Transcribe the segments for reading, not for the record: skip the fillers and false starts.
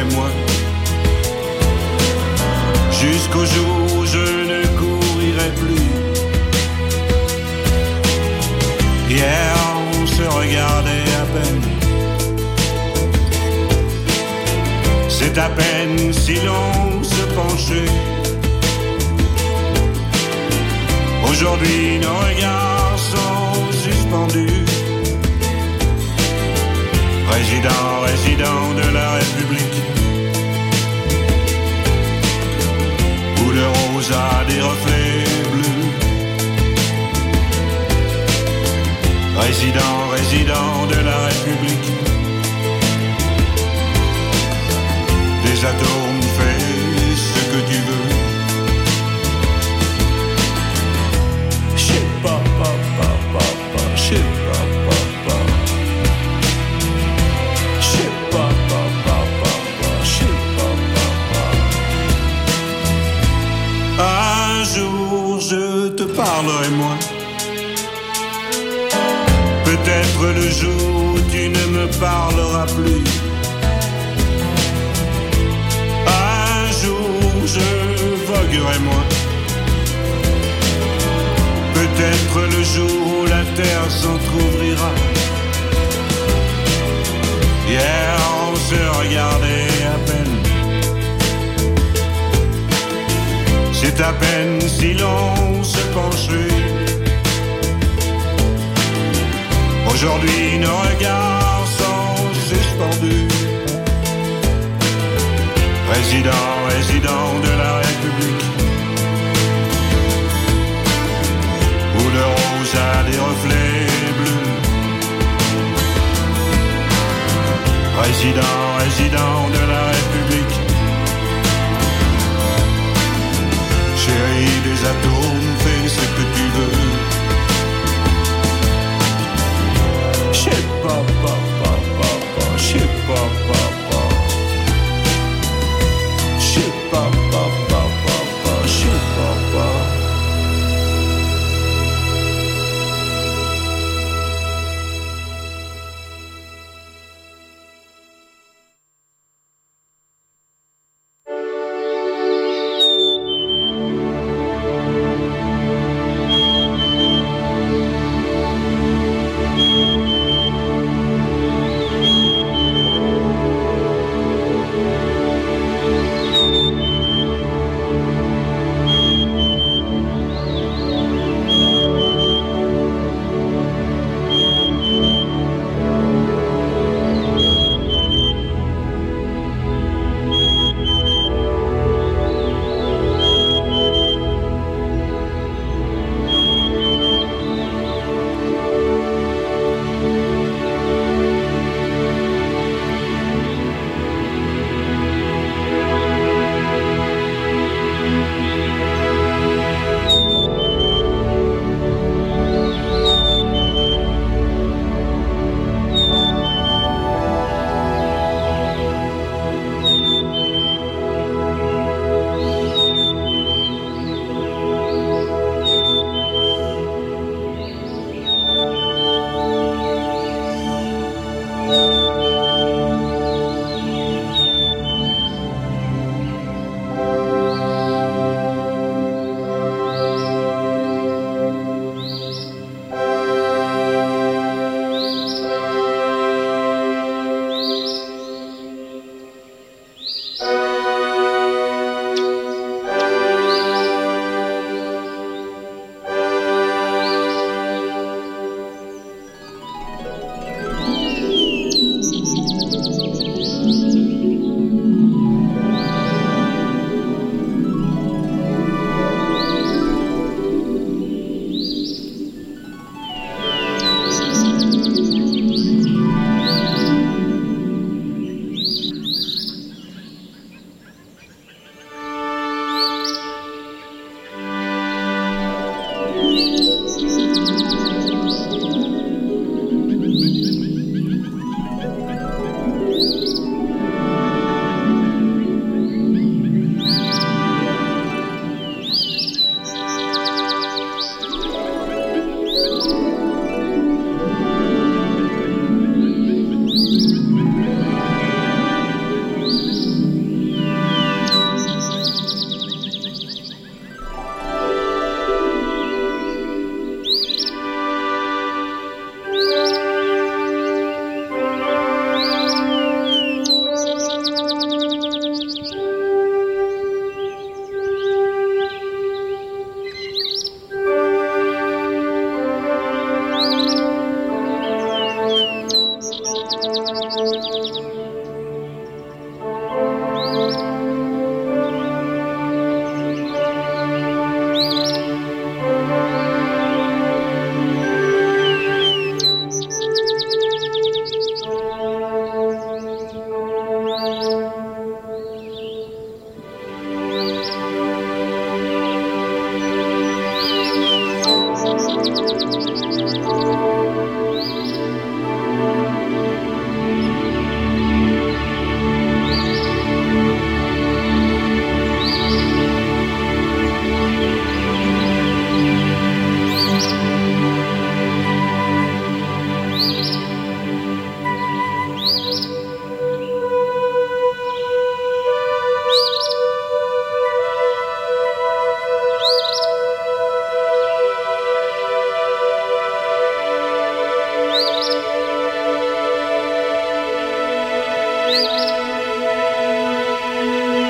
moi. Jusqu'au jour où je ne courirai plus. Hier on se regardait à peine. C'est à peine si l'on se penchait. Aujourd'hui nos regards sont suspendus. Résident de la République, où le rose a des reflets bleus. Résident de la République, des atomes fais ce que tu veux. Je sais pas, je sais pas. Un jour je te parlerai moins. Peut-être le jour où tu ne me parleras plus. Un jour je voguerai moins. Peut-être le jour où la terre s'entr'ouvrira. Hier on se regardait à peine. C'est à peine si l'on se penchait. Aujourd'hui nos regards sont suspendus. Résident de la République, où le rose a des reflets bleus. Résident de la République, chérie des atomes, fais ce que tu veux. Je sais pas, je sais pas, je sais pas, je sais pas.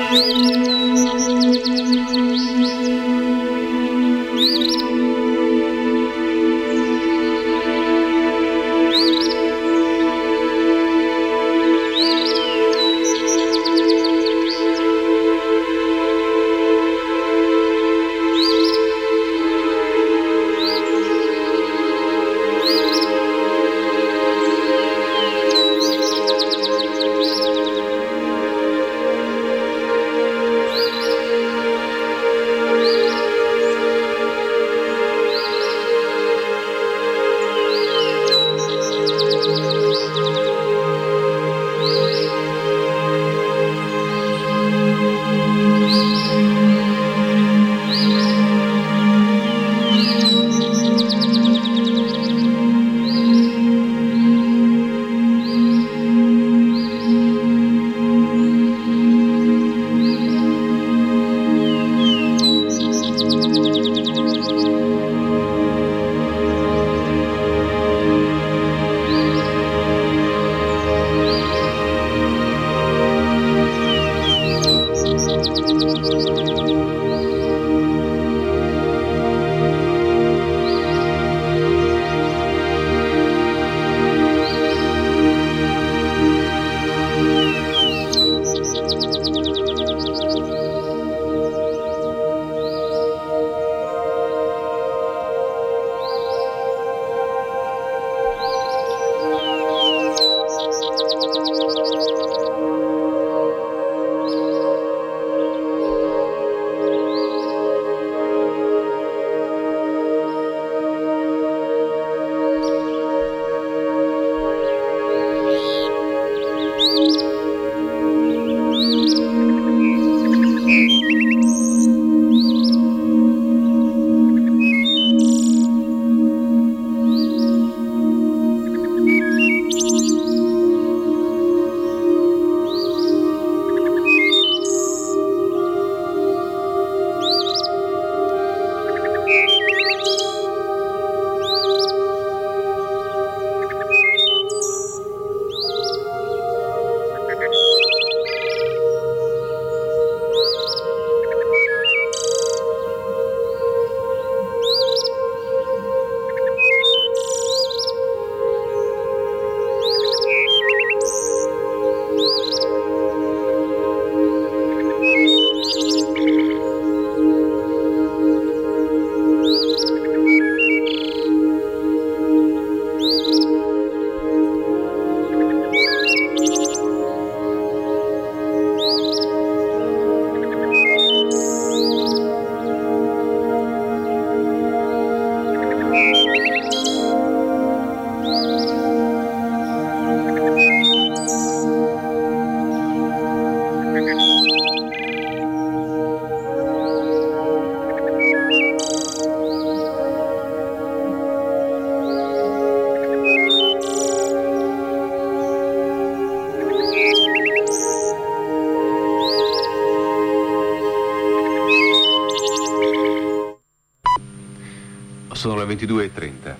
Sono le 22:30.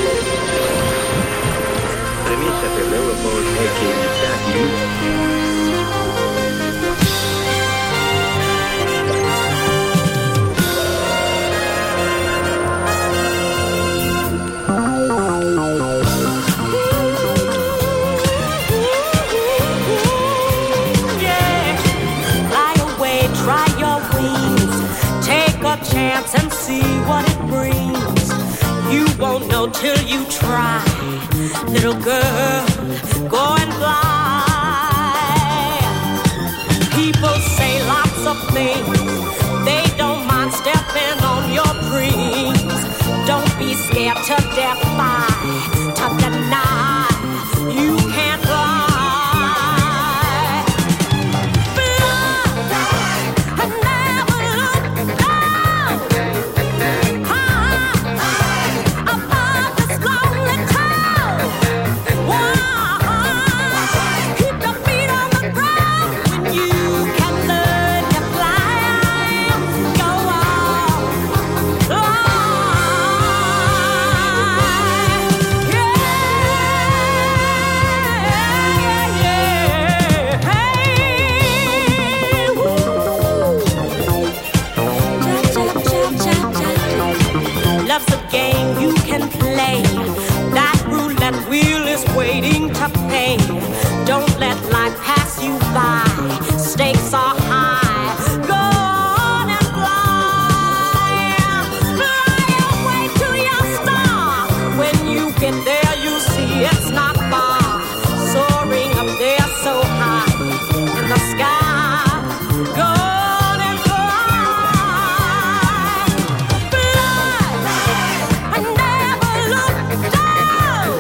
Premessa per l'Europol è che gli Stati chance and see what it brings. You won't know till you try. Little girl, go and fly. People say lots of things. They don't mind stepping on your dreams. Don't be scared to defy, to deny. You can't fly. Waiting to pay. Don't let life pass you by. Stakes are high. Go on and fly. Fly away to your star. When you get there, you see it's not far. Soaring up there so high in the sky. Go on and fly. Fly and never look down.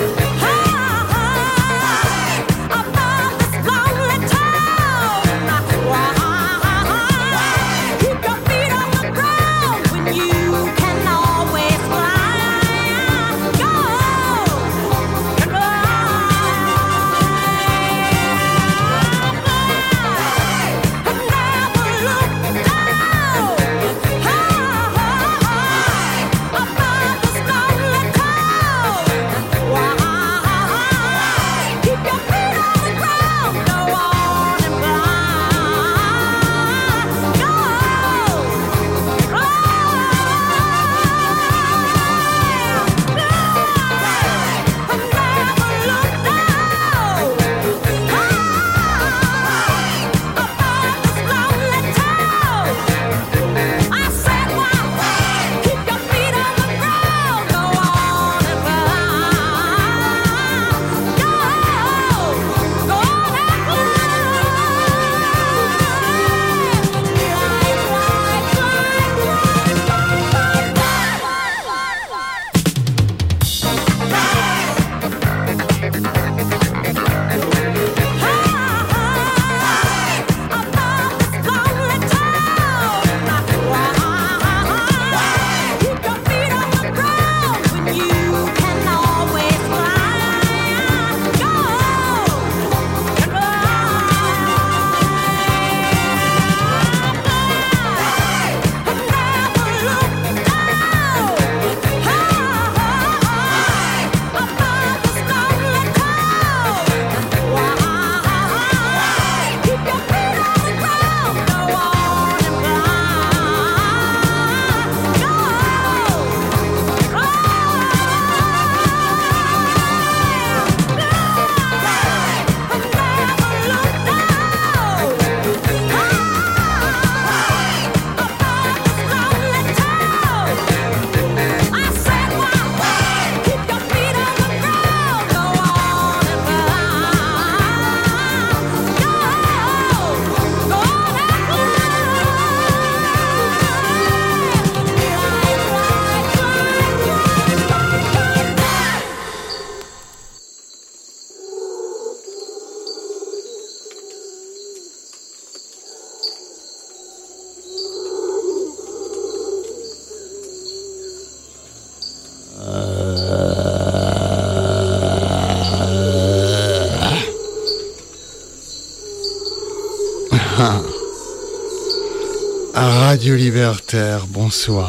Radio Libertaire, bonsoir.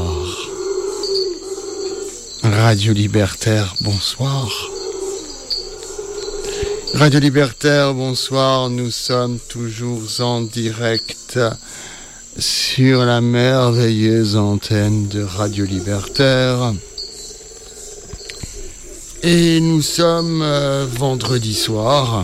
Radio Libertaire, bonsoir. Radio Libertaire, bonsoir. Nous sommes toujours en direct sur la merveilleuse antenne de Radio Libertaire. Et nous sommes vendredi soir.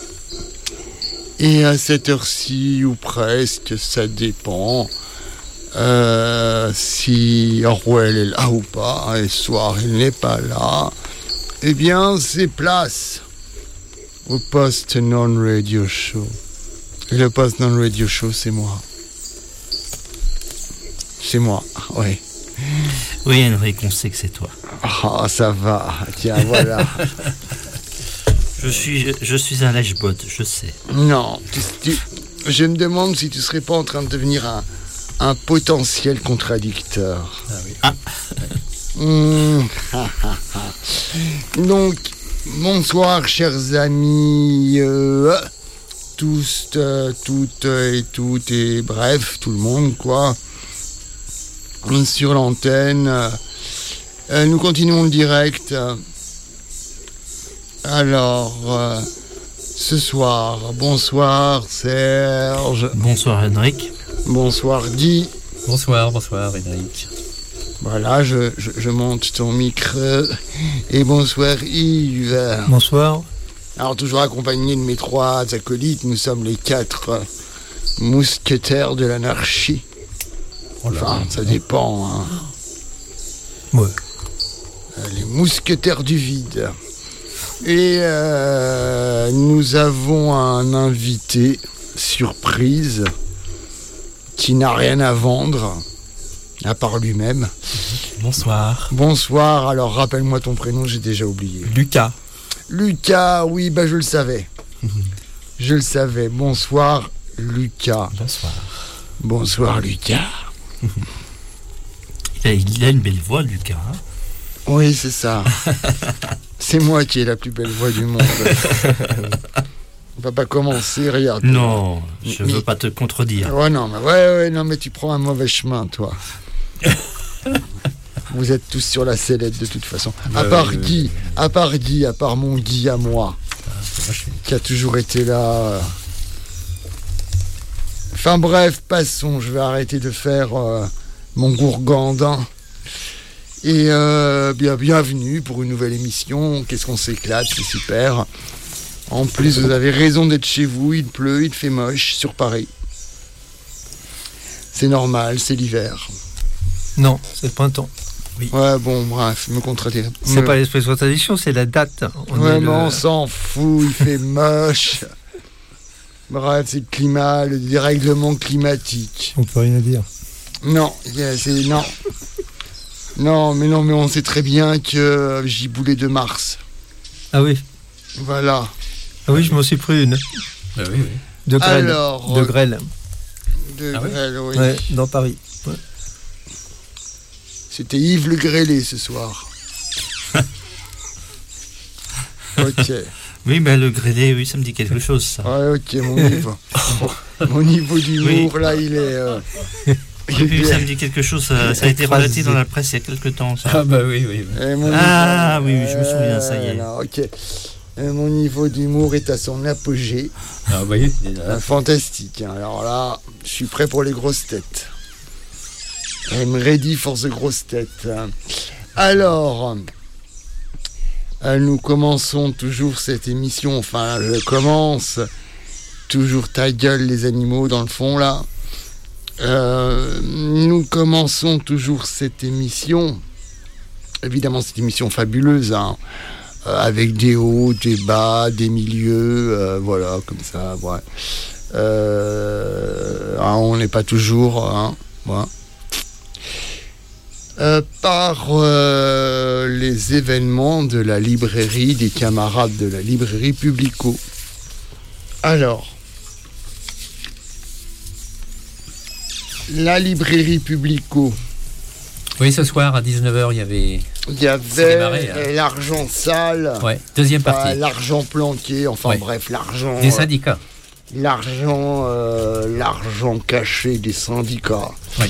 Et à cette heure-ci, ou presque, ça dépend. Si Orwell est là ou pas, et ce soir il n'est pas là, eh bien c'est place au Post Non Radio Show. Et le Post Non Radio Show, c'est moi. C'est moi, oui. Oui, Henrik, on sait que c'est toi. Ah, ça va, tiens, voilà. Je suis un lèche-bot, je sais. Non, je me demande si tu serais pas en train de devenir un potentiel contradicteur. Ah oui. Donc, bonsoir, chers amis, tous, toutes et bref, tout le monde, quoi. Sur l'antenne. Nous continuons le direct. Alors, ce soir, bonsoir Serge. Bonsoir Henrik. Bonsoir Guy. Bonsoir Henrik. Voilà, je monte ton micro. Et bonsoir Yves. Bonsoir. Alors, toujours accompagné de mes 3 acolytes, nous sommes les 4 mousquetaires de l'anarchie. Enfin, ça dépend, hein. Ouais. Les mousquetaires du vide. Et nous avons un invité surprise qui n'a rien à vendre, à part lui-même. Bonsoir. Bonsoir, alors rappelle-moi ton prénom, j'ai déjà oublié. Lucas. Lucas, oui, bah je le savais. Je le savais. Bonsoir, Lucas. Bonsoir. Bonsoir, Lucas. Il a une belle voix, Lucas. Hein. Oui, c'est ça. C'est moi qui ai la plus belle voix du monde. On va pas commencer, regarde. Non, je veux pas te contredire. Ouais, non, mais tu prends un mauvais chemin, toi. Vous êtes tous sur la sellette de toute façon. À part mon Guy à moi, qui a toujours été là. Enfin bref, passons. Je vais arrêter de faire mon gourgandin. Et bienvenue pour une nouvelle émission. Qu'est-ce qu'on s'éclate, c'est super. En plus, vous avez raison d'être chez vous. Il pleut, il fait moche sur Paris. C'est normal, c'est l'hiver. Non, c'est le printemps. Oui. Ouais, bon, bref, me contredire. C'est pas l'espèce de contradiction, c'est la date. On s'en fout, il fait moche. Bref, c'est le climat, le dérèglement climatique. On peut rien dire. Non, non. Non, mais on sait très bien que Giboulé de Mars. Ah oui. Voilà. Ah oui, je m'en suis pris une. Ah oui. De grêle. Alors, de grêle. Grêle, oui. Ouais, dans Paris. Ouais. C'était Yves Le Grêlé ce soir. Ok. Oui, mais le grêlé, oui, ça me dit quelque chose, ça. Ouais, ok, mon niveau d'humour, oui. Là, il est... Oui, ça me dit quelque chose, ça a été relaté dans la presse il y a quelque temps, ça. Ah bah oui. Oui, je me souviens, ça y est. Alors, ok. Mon niveau d'humour est à son apogée. Ah oui, fantastique. Hein. Alors là, je suis prêt pour les grosses têtes. I'm ready for the grosses têtes. Alors, nous commençons toujours cette émission. Enfin, je commence. Toujours ta gueule, les animaux, dans le fond, là. Nous commençons toujours cette émission. Évidemment, cette émission fabuleuse, hein. Avec des hauts, des bas, des milieux, voilà, comme ça, ouais. On n'est pas toujours, hein, voilà. Par les événements de la librairie, des camarades de la librairie Publico. Alors, la librairie Publico. Oui, ce soir à 19h, il y avait l'argent sale. Ouais, deuxième partie. L'argent planqué, enfin ouais. Bref, l'argent. Des syndicats. L'argent caché des syndicats. Oui.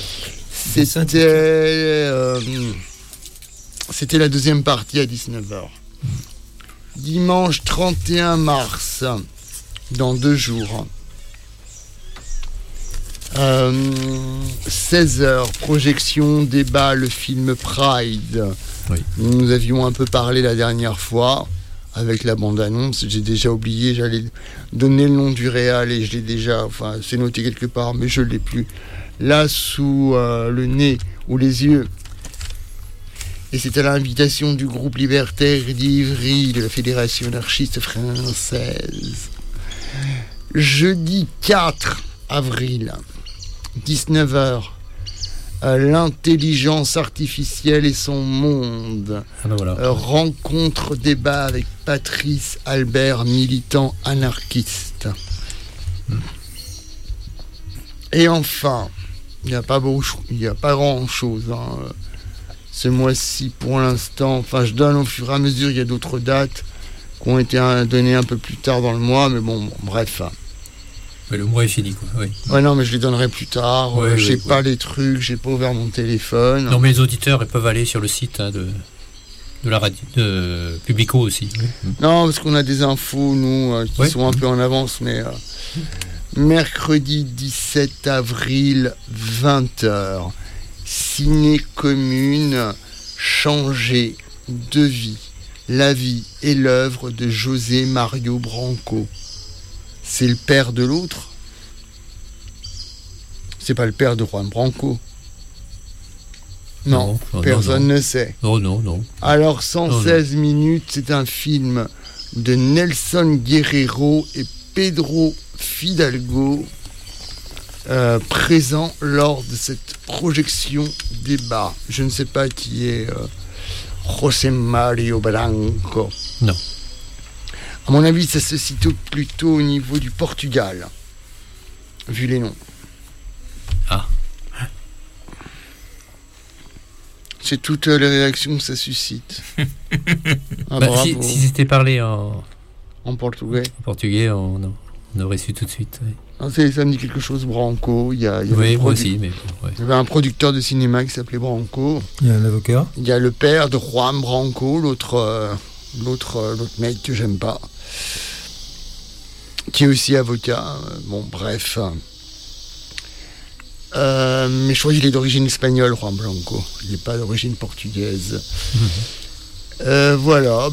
C'était la deuxième partie à 19h. Dimanche 31 mars, dans 2 jours. 16h, projection, débat, le film Pride. Oui. Nous avions un peu parlé la dernière fois avec la bande-annonce. J'ai déjà oublié, j'allais donner le nom du réal et je l'ai déjà, enfin c'est noté quelque part, mais je ne l'ai plus. là sous le nez ou les yeux. Et c'est à l'invitation du groupe libertaire d'Ivry de la Fédération anarchiste française. Jeudi 4 avril, 19h, l'intelligence artificielle et son monde. Ah ben voilà. Rencontre, débat avec Patrice Albert, militant anarchiste. Et enfin, il n'y a pas grand-chose. Ce mois-ci, pour l'instant, enfin, je donne au fur et à mesure, il y a d'autres dates qui ont été données un peu plus tard dans le mois, mais bon, bref. Mais le mois est fini, quoi. Oui. Ouais, non, mais je les donnerai plus tard. Ouais, j'ai ouais, pas les trucs, j'ai pas ouvert mon téléphone. Non, mais les auditeurs, ils peuvent aller sur le site de la radio, de Publico aussi. Oui. Non, parce qu'on a des infos, nous, qui sont un peu en avance, mais mercredi 17 avril, 20h, Ciné Commune, changer de vie, la vie et l'œuvre de José Mario Branco. C'est le père de l'autre? C'est pas le père de Juan Branco? Non, personne ne sait. Non. Alors, 116 minutes, c'est un film de Nelson Guerrero et Pedro Fidalgo, présent lors de cette projection débat. Je ne sais pas qui est José Mario Branco. Non. À mon avis, ça se situe plutôt au niveau du Portugal, vu les noms. Ah. C'est toutes les réactions que ça suscite. Ah, si c'était parlé en portugais, on aurait su tout de suite. Oui. Ah, ça me dit quelque chose, Branco. Il y a oui, moi aussi, mais ouais. Il y avait un producteur de cinéma qui s'appelait Branco. Il y a un avocat. Il y a le père de Juan Branco, l'autre mec que j'aime pas, qui est aussi avocat. Bon, bref. Mais je crois qu'il est d'origine espagnole, Juan Branco. Il n'est pas d'origine portugaise. Voilà,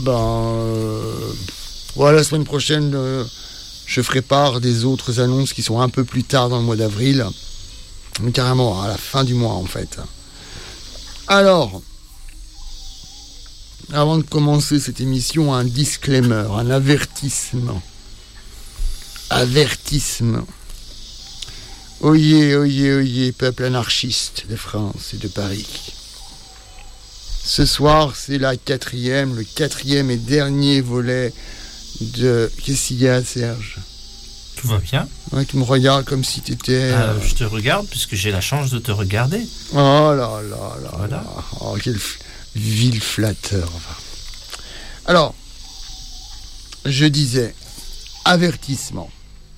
la semaine prochaine, je ferai part des autres annonces qui sont un peu plus tard dans le mois d'avril. Mais carrément, à la fin du mois, en fait. Alors, avant de commencer cette émission, un disclaimer, un avertissement. Avertissement. Oyez, oyez, oyez, peuple anarchiste de France et de Paris. Ce soir, c'est le quatrième et dernier volet de... Qu'est-ce qu'il y a, Serge? Tout va bien. Ouais, tu me regardes comme si tu étais... Je te regarde puisque j'ai la chance de te regarder. Oh là là là voilà. Là. Oh, quel vil flatteur. Alors, je disais, avertissement.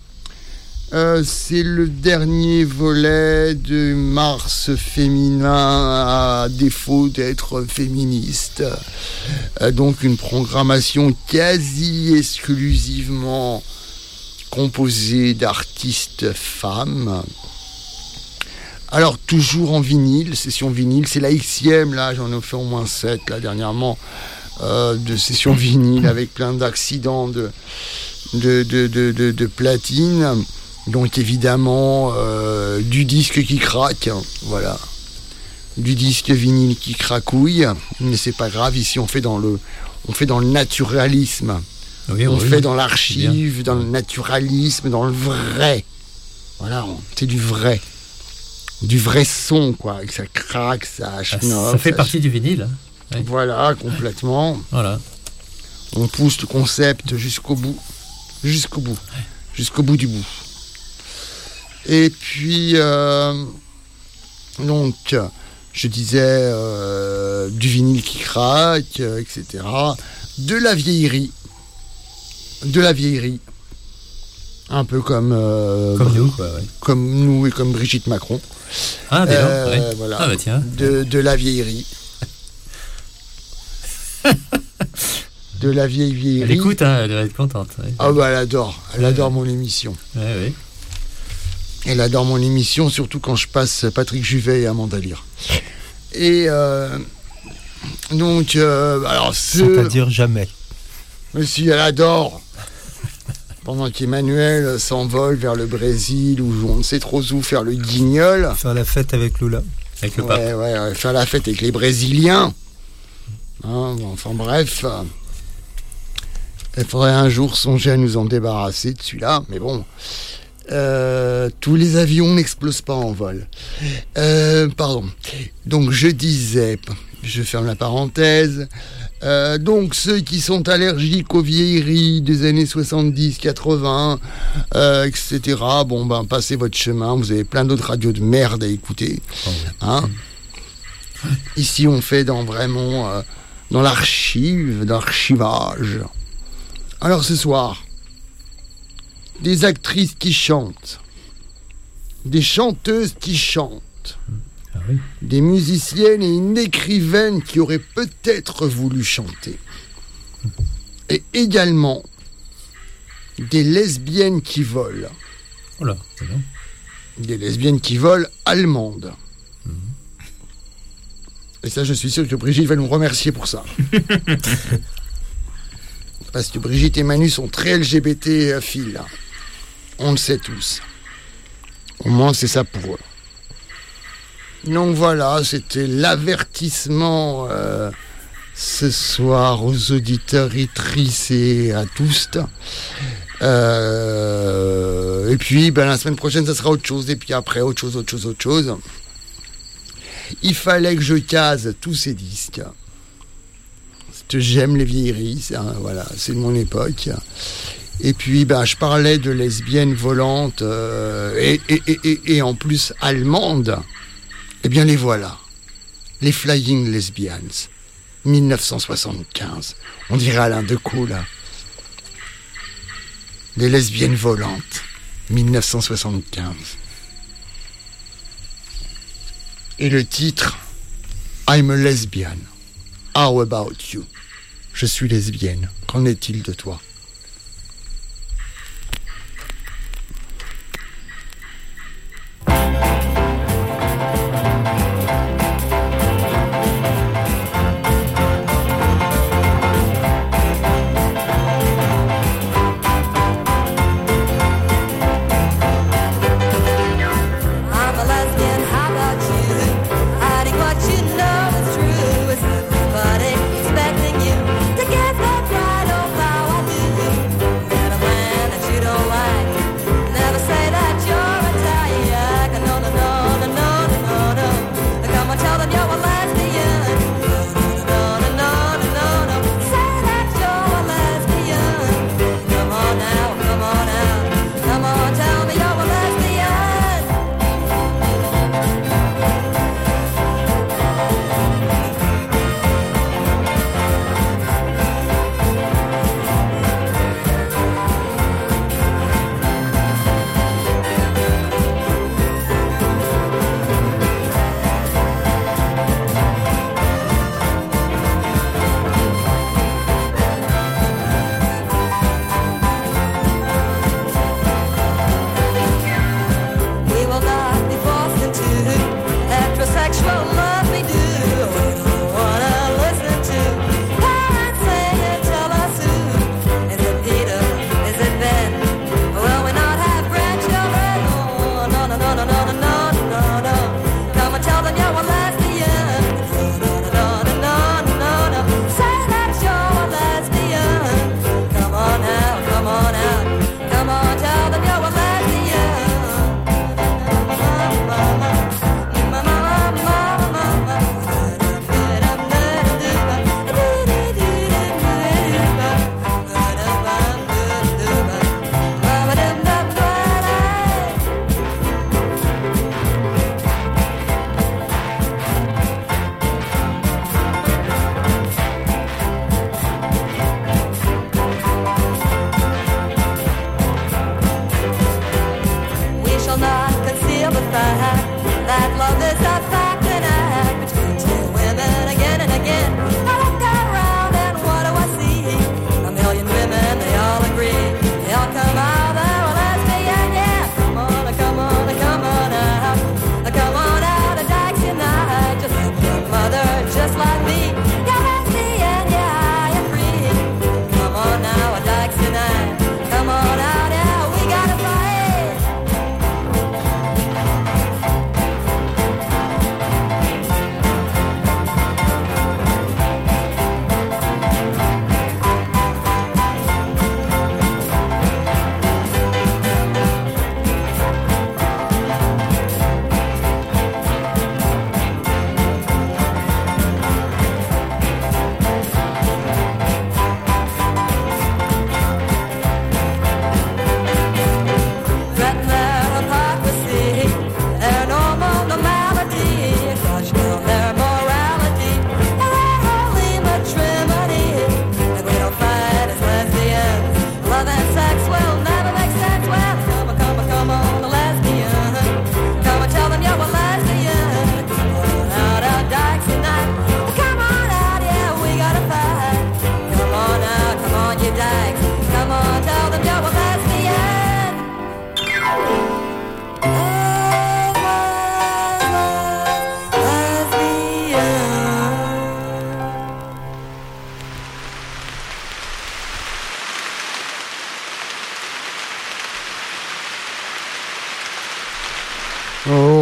C'est le dernier volet de Mars féminin à défaut d'être féministe. Donc une programmation quasi exclusivement composée d'artistes femmes. Alors toujours en vinyle, session vinyle, c'est la Xème, là j'en ai fait au moins 7 là dernièrement, de session vinyle avec plein d'accidents de platine. Donc évidemment du disque qui craque, voilà, du disque vinyle qui cracouille, mais c'est pas grave. Ici on fait dans le naturalisme, on fait dans l'archive, dans le naturalisme, dans le vrai. Voilà, c'est du vrai son quoi, que ça craque, ça schnoffe. Ça fait partie du vinyle. Hein. Oui. Voilà, complètement. Voilà. On pousse le concept jusqu'au bout du bout. Et puis, donc, je disais du vinyle qui craque, etc. De la vieillerie. Un peu comme nous, quoi, ouais. Comme nous et comme Brigitte Macron. Ah, déjà, ouais. Voilà. Ah, bah tiens. De la vieillerie. De la vieillerie. Elle écoute, hein, elle doit être contente. Ouais. Ah, bah, elle adore mon émission. Ouais. Elle adore mon émission, surtout quand je passe Patrick Juvet et Amanda Lear. Et donc, alors c'est-à-dire jamais. Mais si, elle adore. pendant qu'Emmanuel s'envole vers le Brésil ou on ne sait trop où faire le guignol. Faire la fête avec Lula. Avec le pape. Ouais, faire la fête avec les Brésiliens. Hein, enfin bref. Il faudrait un jour songer à nous en débarrasser de celui-là, mais bon. Tous les avions n'explosent pas en vol. Pardon. Donc je disais, je ferme la parenthèse. Donc ceux qui sont allergiques aux vieilleries des années 70, 80, etc. Bon ben passez votre chemin. Vous avez plein d'autres radios de merde à écouter. Hein. Ici on fait dans l'archivage. Alors ce soir, des actrices qui chantent, des chanteuses qui chantent, des musiciennes et une écrivaine qui aurait peut-être voulu chanter, et également des lesbiennes qui volent. Oh là, c'est bien. Des lesbiennes qui volent allemandes. Et ça, je suis sûr que Brigitte va nous remercier pour ça. Parce que Brigitte et Manu sont très LGBT-philes. On le sait tous. Au moins, c'est ça pour eux. Donc voilà, c'était l'avertissement ce soir aux auditeurs et à tous. Et puis, la semaine prochaine, ça sera autre chose. Et puis après, autre chose. Il fallait que je case tous ces disques. Parce que j'aime les vieilleries, voilà, c'est de mon époque. Et puis, je parlais de lesbiennes volantes et en plus allemandes. Eh bien, les voilà. Les Flying Lesbians. 1975. On dirait Alain Decaux, là. Les lesbiennes volantes. 1975. Et le titre, I'm a lesbian. How about you? Je suis lesbienne. Qu'en est-il de toi? But expecting you to guess that right or how I do.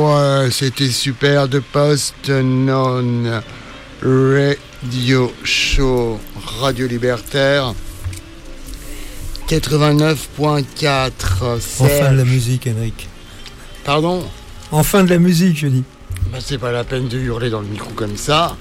c'était super. The Post Non Radio Show, Radio Libertaire. 89.4. Enfin de la musique, Henrik. Pardon ? Enfin de la musique, je dis. Bah, c'est pas la peine de hurler dans le micro comme ça.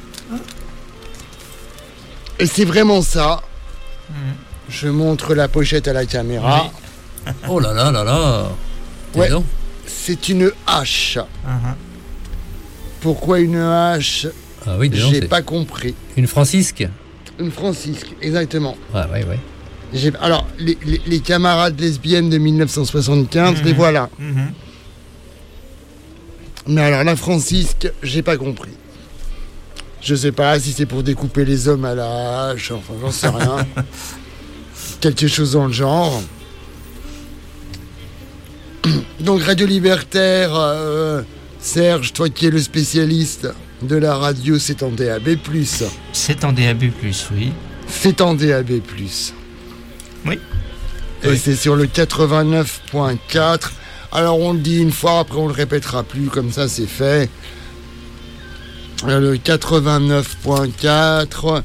Et c'est vraiment ça. Je montre la pochette à la caméra. Oui. Oh là là là là. Ouais. C'est une hache. Pourquoi une hache ? Ah oui, disons, j'ai c'est pas compris. une francisque. Une francisque, exactement. Ouais. Alors, les camarades lesbiennes de 1975, les voilà. Mais alors, la francisque, j'ai pas compris. Je sais pas si c'est pour découper les hommes à la hache, enfin, j'en sais rien. Quelque chose dans le genre. Donc, Radio Libertaire, Serge, toi qui es le spécialiste de la radio, c'est en DAB+. C'est en DAB+, oui. C'est en DAB+. Oui. Et c'est sur le 89.4. Alors on le dit une fois, après on le répétera plus, comme ça c'est fait. Le 89.4,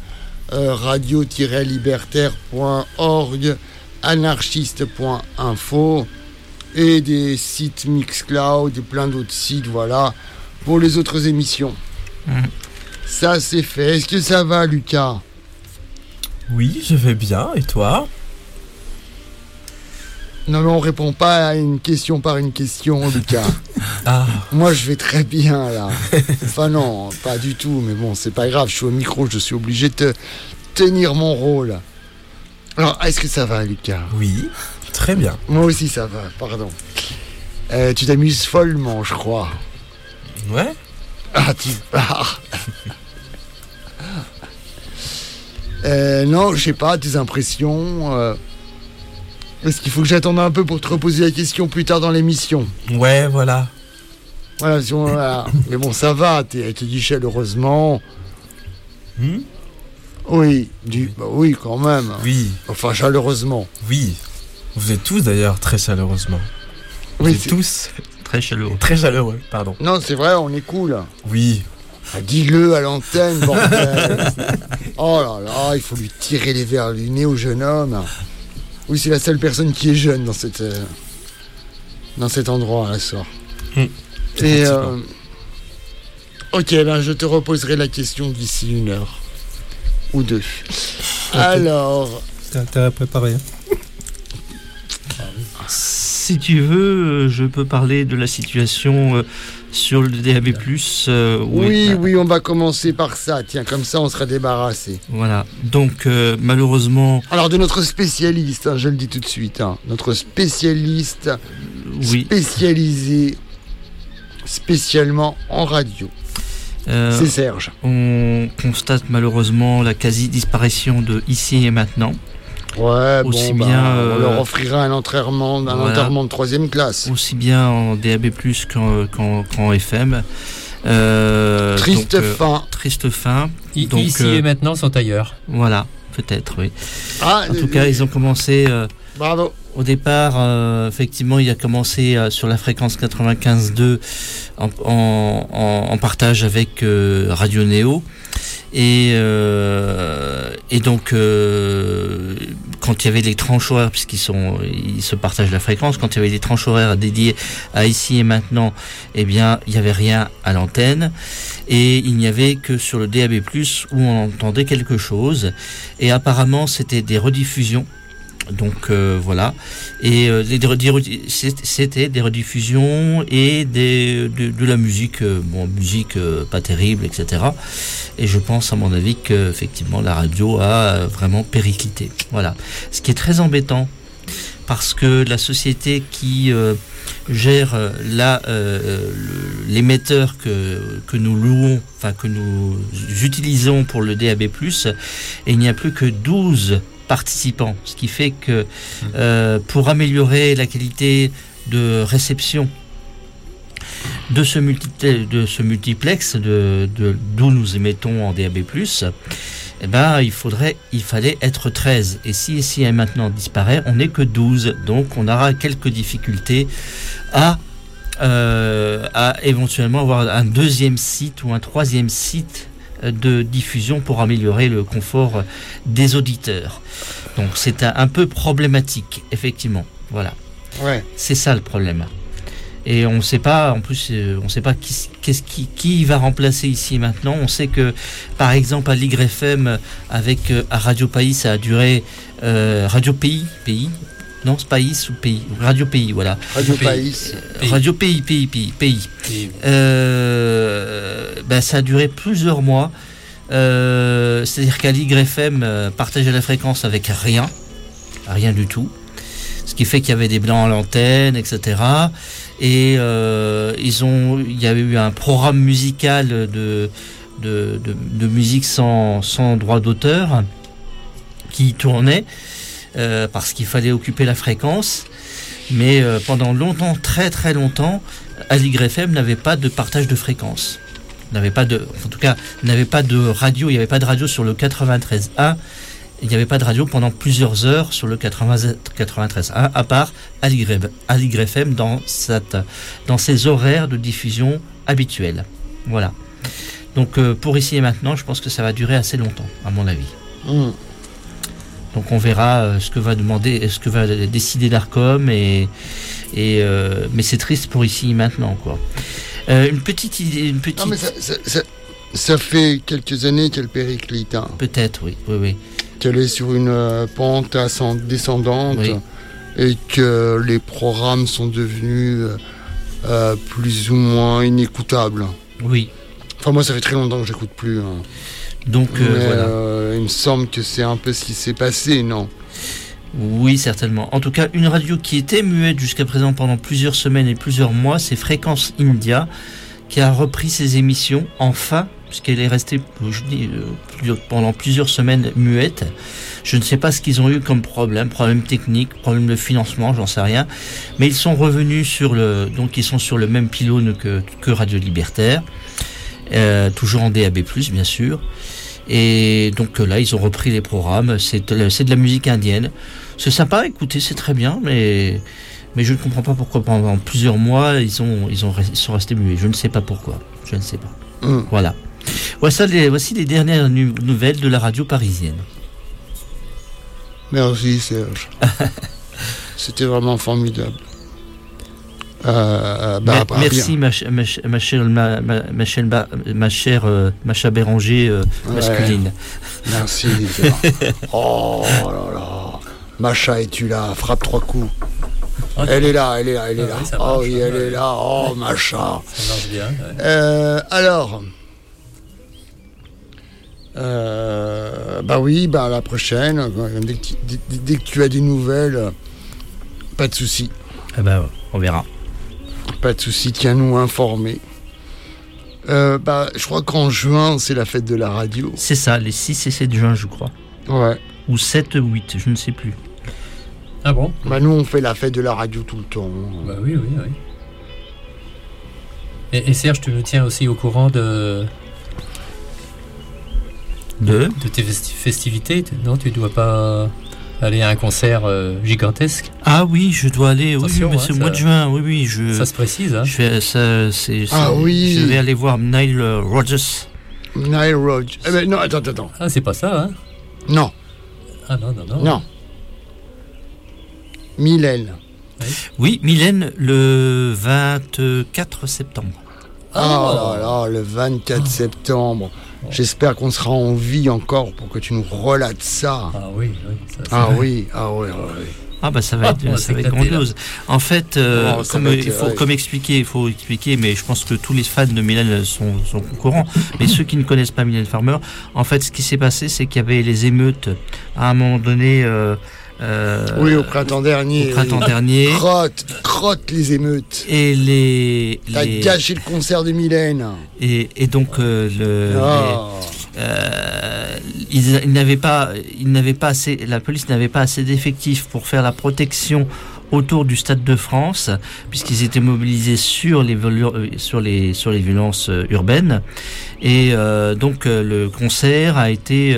radio-libertaire.org, anarchiste.info et des sites Mixcloud et plein d'autres sites, voilà, pour les autres émissions. Ça c'est fait. Est-ce que ça va, Lucas ? Oui, je vais bien, et toi ? Non, mais on répond pas à une question par une question, Lucas. Ah. Moi, je vais très bien, là. Enfin, non, pas du tout, mais bon, c'est pas grave, je suis au micro, je suis obligé de tenir mon rôle. Alors, est-ce que ça va, Lucas ? Oui, très bien. Moi aussi, ça va, pardon. Tu t'amuses follement, je crois. Ouais ? Ah, tu pars. Non, je sais pas, tes impressions... Est-ce qu'il faut que j'attende un peu pour te reposer la question plus tard dans l'émission ? Ouais, voilà. Voilà. Mais bon, ça va, t'es avec les guichets, heureusement. Oui, oui, quand même. Oui. Enfin, chaleureusement. Oui. Vous êtes tous d'ailleurs très chaleureusement. Oui, Vous êtes tous Très chaleureux. très chaleureux, pardon. Non, c'est vrai, on est cool. Oui. Ah, dis-le à l'antenne, bordel. Oh là là, il faut lui tirer les verres du nez au jeune homme. Oui, c'est la seule personne qui est jeune dans cet endroit à soir. Et ok, ben je te reposerai la question d'ici 1 heure ou 2. Alors, T'as intérêt à préparer. Si tu veux, je peux parler de la situation sur le DAB+. Oui, on va commencer par ça. Tiens, comme ça, on sera débarrassé. Voilà. Donc, malheureusement... Alors, de notre spécialiste, je le dis tout de suite, notre spécialiste spécialisé spécialement en radio. C'est Serge. On constate malheureusement la quasi-disparition de Ici et Maintenant. Ouais, aussi bon, bien, on leur offrira un enterrement de 3e classe. Aussi bien en DAB+, qu'en FM. Triste fin. Triste fin. Donc, ici et maintenant sont ailleurs. Voilà, peut-être, oui. En tout cas, ils ont commencé... bravo. Au départ, effectivement, il a commencé sur la fréquence 95.2 en partage avec Radio Néo. Et donc, quand il y avait les tranches horaires, puisqu'ils se partagent la fréquence, quand il y avait des tranches horaires dédiées à Ici et Maintenant, eh bien, il n'y avait rien à l'antenne. Et il n'y avait que sur le DAB+, où on entendait quelque chose. Et apparemment, c'était des rediffusions. Donc voilà, et c'était des rediffusions et de la musique, musique pas terrible, etc. Et je pense à mon avis que effectivement la radio a vraiment périclité. Voilà, ce qui est très embêtant parce que la société qui gère l'émetteur que nous louons, enfin que nous utilisons pour le DAB+, et il n'y a plus que 12 participants, ce qui fait que pour améliorer la qualité de réception de ce multiplex d'où nous émettons en DAB+, eh ben, il fallait être 13. Et si maintenant disparaît, on n'est que 12. Donc on aura quelques difficultés à à éventuellement avoir un deuxième site ou un troisième site de diffusion pour améliorer le confort des auditeurs. Donc c'est un peu problématique, effectivement. Voilà. Ouais. C'est ça le problème. Et on ne sait pas, en plus, on ne sait pas qui va remplacer ici et maintenant. On sait que, par exemple, à l'YFM, avec à Radio Pays, ça a duré Radio Pays. Non, c'est Pays ou Pays. Radio Pays, voilà. Radio Pays. Radio Pays. Ça a duré plusieurs mois. C'est-à-dire qu'à l'YFM, partageait la fréquence avec rien du tout. Ce qui fait qu'il y avait des blancs à l'antenne, etc. Et il y avait eu un programme musical de musique sans droit d'auteur qui tournait parce qu'il fallait occuper la fréquence. Mais pendant longtemps, très très longtemps, l'YFM n'avait pas de partage de fréquence. N'avait pas de radio. Il n'y avait pas de radio sur le 93.1. Il n'y avait pas de radio pendant plusieurs heures sur le 93.1, à part à l'YFM dans ses horaires de diffusion habituels. Voilà. Donc pour ici et maintenant, je pense que ça va durer assez longtemps, à mon avis. Donc on verra ce que va décider l'Arcom, mais c'est triste pour ici et maintenant, quoi. Une petite idée. Non, mais ça fait quelques années qu'elle périclite. Hein. Peut-être, oui. Qu'elle est sur une pente descendante, oui. Et que les programmes sont devenus plus ou moins inécoutables. Oui. Enfin, moi, ça fait très longtemps que j'écoute plus. Hein. Donc, voilà. Il me semble que c'est un peu ce qui s'est passé, non ? Oui, certainement. En tout cas, une radio qui était muette jusqu'à présent pendant plusieurs semaines et plusieurs mois, c'est Fréquence India, qui a repris ses émissions, enfin, puisqu'elle est restée, pendant plusieurs semaines muette. Je ne sais pas ce qu'ils ont eu comme problème technique, problème de financement, j'en sais rien. Mais ils sont revenus donc ils sont sur le même pylône que Radio Libertaire, toujours en DAB+, bien sûr. Et donc là, ils ont repris les programmes. C'est de la musique indienne. C'est sympa, écoutez, c'est très bien, mais je ne comprends pas pourquoi pendant plusieurs mois ils sont restés muets. Je ne sais pas pourquoi. Je ne sais pas. Voilà. Voici les dernières nouvelles de la radio parisienne. Merci Serge. C'était vraiment formidable. Merci ma chère Macha Béranger masculine. Merci. Oh là là. Macha, es-tu là? Frappe 3 coups. Elle est là. Oui, oh oui, elle est là. Oh Macha. Ça marche bien. Ouais. Alors. À la prochaine. Dès que tu as des nouvelles, pas de souci. On verra. Pas de souci, tiens-nous informés. Je crois qu'en juin, c'est la fête de la radio. C'est ça, les 6 et 7 juin, je crois. Ouais. Ou 7 ou 8, je ne sais plus. Ah bon ? Nous, on fait la fête de la radio tout le temps. Oui. Et Serge, tu nous tiens aussi au courant de tes festivités, non? Tu ne dois pas aller à un concert gigantesque? Ah oui, je dois aller. Attention, mais c'est au mois de juin. Oui. Ça se précise. Hein. Je vais aller voir Nile Rodgers. Nile Rodgers. Non, attends. Ah, c'est pas ça, hein? Non. Ah non. Non. Mylène. Oui, Mylène, le 24 septembre. Le 24 septembre. J'espère qu'on sera en vie encore pour que tu nous relates ça. Ah oui. Oui. Ça va être grandiose. En fait, il faut expliquer, mais je pense que tous les fans de Mylène sont au courant. Mais ceux qui ne connaissent pas Mylène Farmer, en fait, ce qui s'est passé, c'est qu'il y avait les émeutes à un moment donné. Au printemps dernier. Crotte les émeutes. Et t'as gâché le concert de Mylène. Et donc ils n'avaient pas assez. La police n'avait pas assez d'effectifs pour faire la protection autour du Stade de France, puisqu'ils étaient mobilisés sur les violences urbaines. Et donc le concert a été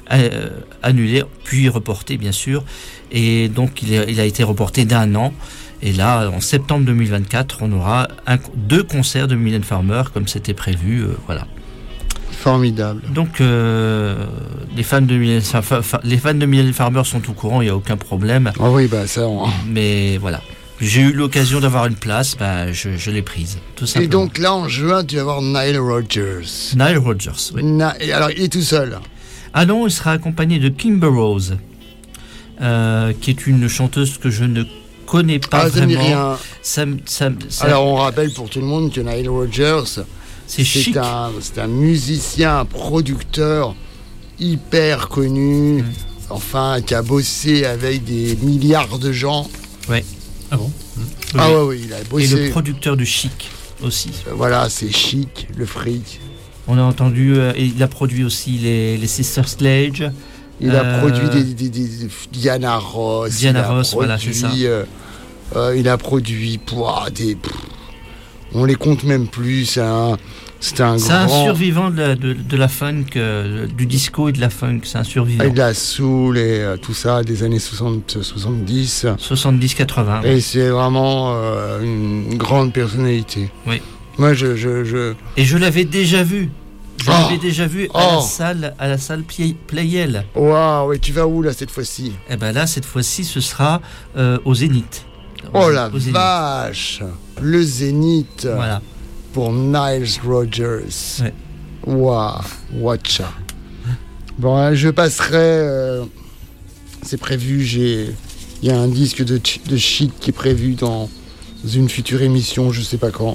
annulé, puis reporté bien sûr, et donc il a été reporté d'1 an. Et là, en septembre 2024, on aura 2 concerts de Mylène Farmer, comme c'était prévu. Voilà. Formidable. Donc, les fans de Mylène Farmer sont au courant, il n'y a aucun problème. Ah oui, ça... Mais voilà. J'ai eu l'occasion d'avoir une place, je l'ai prise, tout simplement. Et donc là, en juin, tu vas voir Nile Rodgers. Nile Rodgers, oui. Et alors, il est tout seul? Ah non, il sera accompagné de Kimber Rose, qui est une chanteuse que je ne connais pas vraiment. Ça alors, on rappelle pour tout le monde que Nile Rodgers, c'est chic. C'est un musicien, un producteur hyper connu, enfin, qui a bossé avec des milliards de gens. Ouais. Ah bon? Ah oui, il a bossé. Et le producteur de Chic aussi. Voilà, c'est Chic, le fric. On a entendu, il a produit aussi les Sister Sledge. Il a produit des Diana Ross. Diana Ross, voilà, c'est ça. Il a produit on les compte même plus. C'est un survivant de la funk, du disco et de la funk. C'est un survivant. Et de la soul et tout ça, des années 70. 70-80. Et c'est vraiment une grande personnalité. Oui. Moi, Et je l'avais déjà vu. L'avais déjà vu à la salle Playel. Waouh, et tu vas où là cette fois-ci? Eh ben là, cette fois-ci, ce sera au Zénith. Oh la vache! Le Zénith. Voilà. Pour Nile Rodgers. Ouais. Waouh, watcha. Bon, je passerai. C'est prévu. Il y a un disque de Chic qui est prévu dans une future émission, je sais pas quand.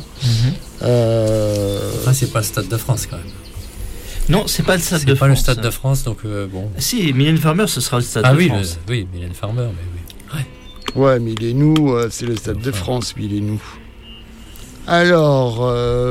C'est pas le Stade de France quand même. Non, c'est pas le Stade de France. C'est pas le Stade de France, donc bon. Si, Mylène Farmer, ce sera le Stade de France. Oui, Mylène Farmer, mais oui. Ouais, mais il est nous, c'est le Stade de France, mais il est nous. Alors,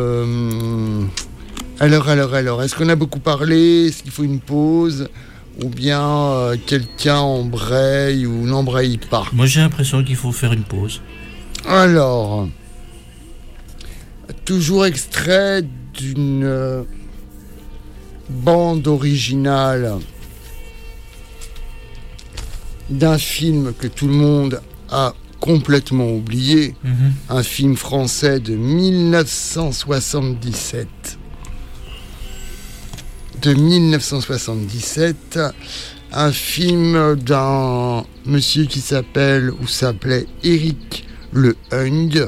est-ce qu'on a beaucoup parlé? Est-ce qu'il faut une pause? Ou bien quelqu'un embraye ou n'embraye pas? Moi, j'ai l'impression qu'il faut faire une pause. Alors, toujours extrait d'une bande originale d'un film que tout le monde a complètement oublié, un film français de 1977. Un film d'un monsieur qui s'appelait Éric Le Hung.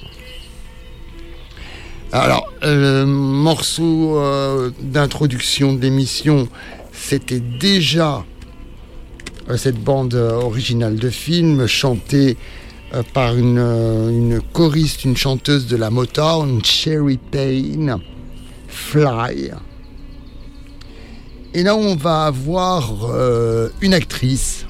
Alors, le morceau d'introduction de l'émission, c'était déjà cette bande originale de film chantée par une choriste, une chanteuse de la Motown, Sherry Payne, Fly. Et là, on va avoir une actrice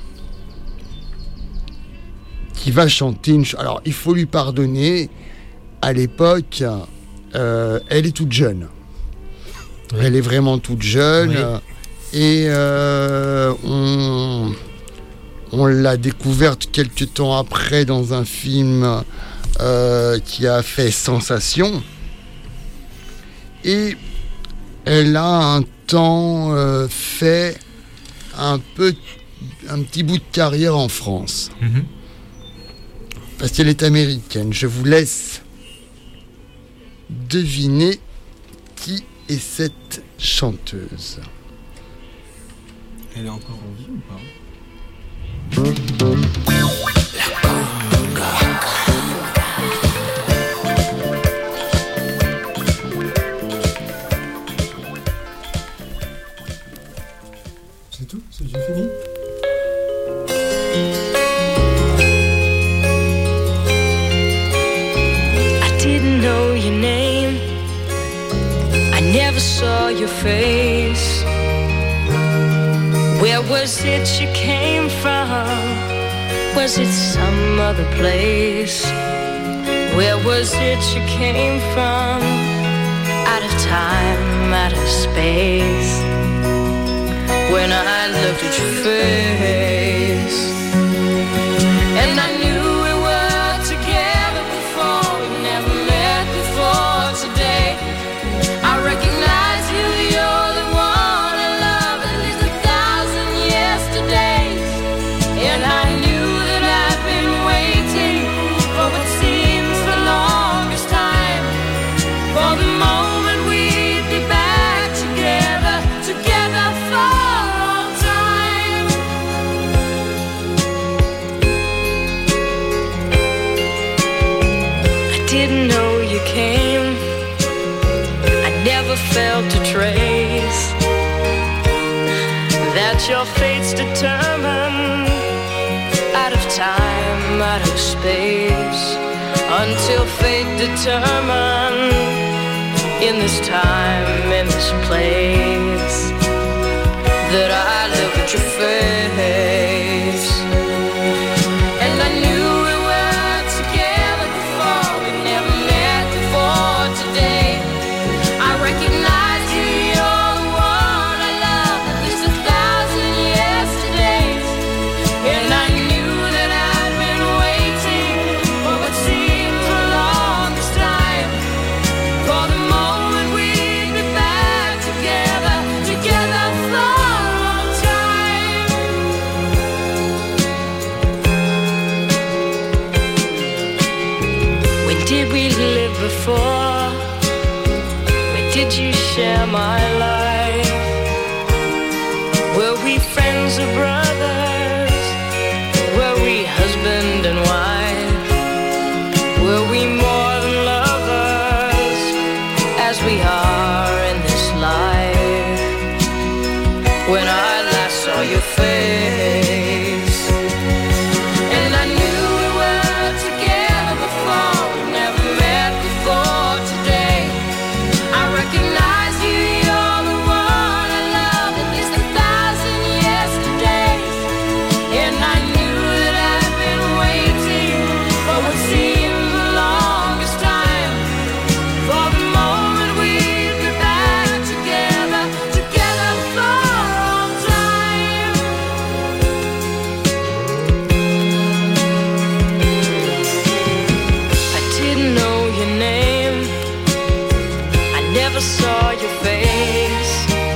qui va chanter alors, il faut lui pardonner, à l'époque, elle est toute jeune. Oui. Elle est vraiment toute jeune. Oui. Et on l'a découverte quelques temps après dans un film qui a fait sensation. Et elle a un temps fait un petit bout de carrière en France. Parce qu'elle est américaine. Je vous laisse deviner qui est cette chanteuse. Elle est encore en vie ou pas? C'est tout? C'est déjà fini? I didn't know your name. I never saw your face. Where was it you came from? Was it some other place? Where was it you came from? Out of time, out of space. When I looked at your face, and I knew we were together before, we never met before today. I recognize you, you're the one I love, at least 1,000 yesterdays. And I knew that I've been waiting for never failed to trace that your fate's determined, out of time, out of space, until fate determined, in this time, in this place, that I look at your face. And I knew we were together before, we never met before today. I recognized you, you're the one I love, at least 1,000 yesterdays. And I knew that I'd been waiting for what seemed the longest time, for the moment we'd be back together, together for a long time. When did we live before? When did you share my life? Were we friends or brothers? Were we husband and wife? Were we more than lovers, as we are in this life? When I last saw your face, and I knew we were together before, we never met before today. I recognize you, you're the one I love, at least 1,000 yesterdays. And I knew that I'd been waiting for what seemed the longest time, for the moment we'd be back together, together for a long time. I didn't know your name, I never saw your face.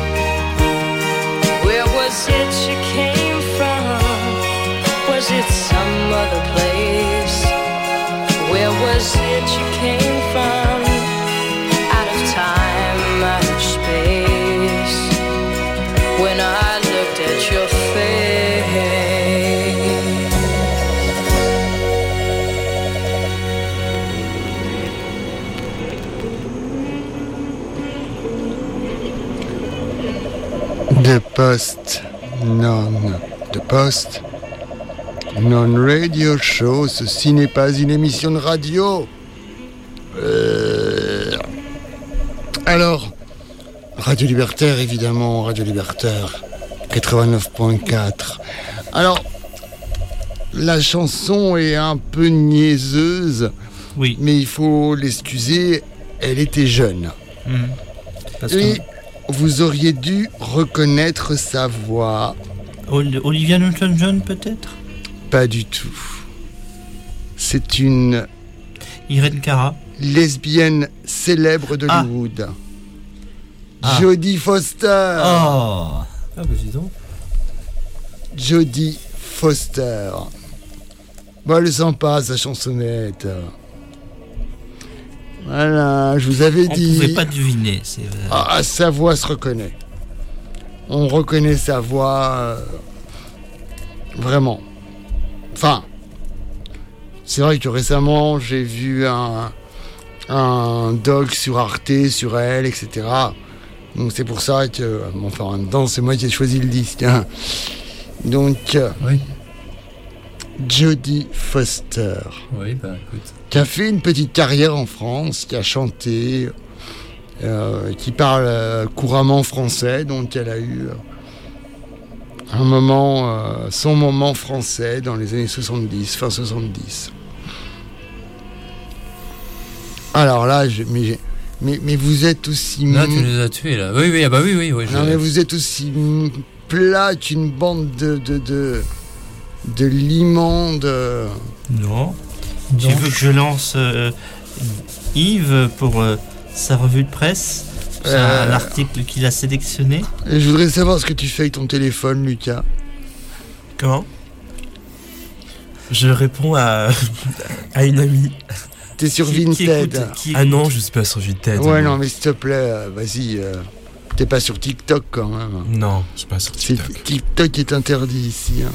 Where was it you came from? Was it some other place? Where was it you came from? Out of time, out of space. When I looked at your face. The Post Non Radio Show. Ceci n'est pas une émission de radio. Alors, Radio Libertaire, évidemment, Radio Libertaire 89.4. Alors, la chanson est un peu niaiseuse, Oui. mais il faut l'excuser, elle était jeune. Parce Et que vous auriez dû reconnaître sa voix. Olivia Newton-John, peut-être? Pas du tout. C'est une Irene Cara. lesbienne célèbre d'Hollywood. Ah. Jodie Foster. Oh. Ah bah dis donc. Jodie Foster. Bon, elle est sympa, sa chansonnette. Voilà, je vous avais On dit. pouvait pas deviner. C'est vrai. Ah, sa voix se reconnaît. On reconnaît sa voix. Vraiment. Enfin, c'est vrai que récemment, j'ai vu un doc sur Arte, sur elle, etc. Donc c'est pour ça que... Enfin, en même temps, c'est moi qui ai choisi le disque. Hein. Donc, Oui. Jodie Foster, Oui, bah écoute. qui a fait une petite carrière en France, qui a chanté, qui parle couramment français, donc elle a eu un moment, son moment français dans les années 70, fin 70. Alors là, mais vous êtes aussi... Là, tu nous as tués, là. Oui, oui, ah bah oui. Non, mais vous êtes aussi plat qu'une bande de l'immonde... Non. Tu veux que je lance Yves pour sa revue de presse? C'est un article qu'il a sélectionné. Et je voudrais savoir ce que tu fais avec ton téléphone, Lucas. Comment? Je réponds à une amie. T'es sur Qui Vinted. écoute. Ah non, je suis pas sur Vinted. Ouais, non, mais s'il te plaît, vas-y. T'es pas sur TikTok quand même. Non, je suis pas sur TikTok. TikTok est interdit ici. Hein.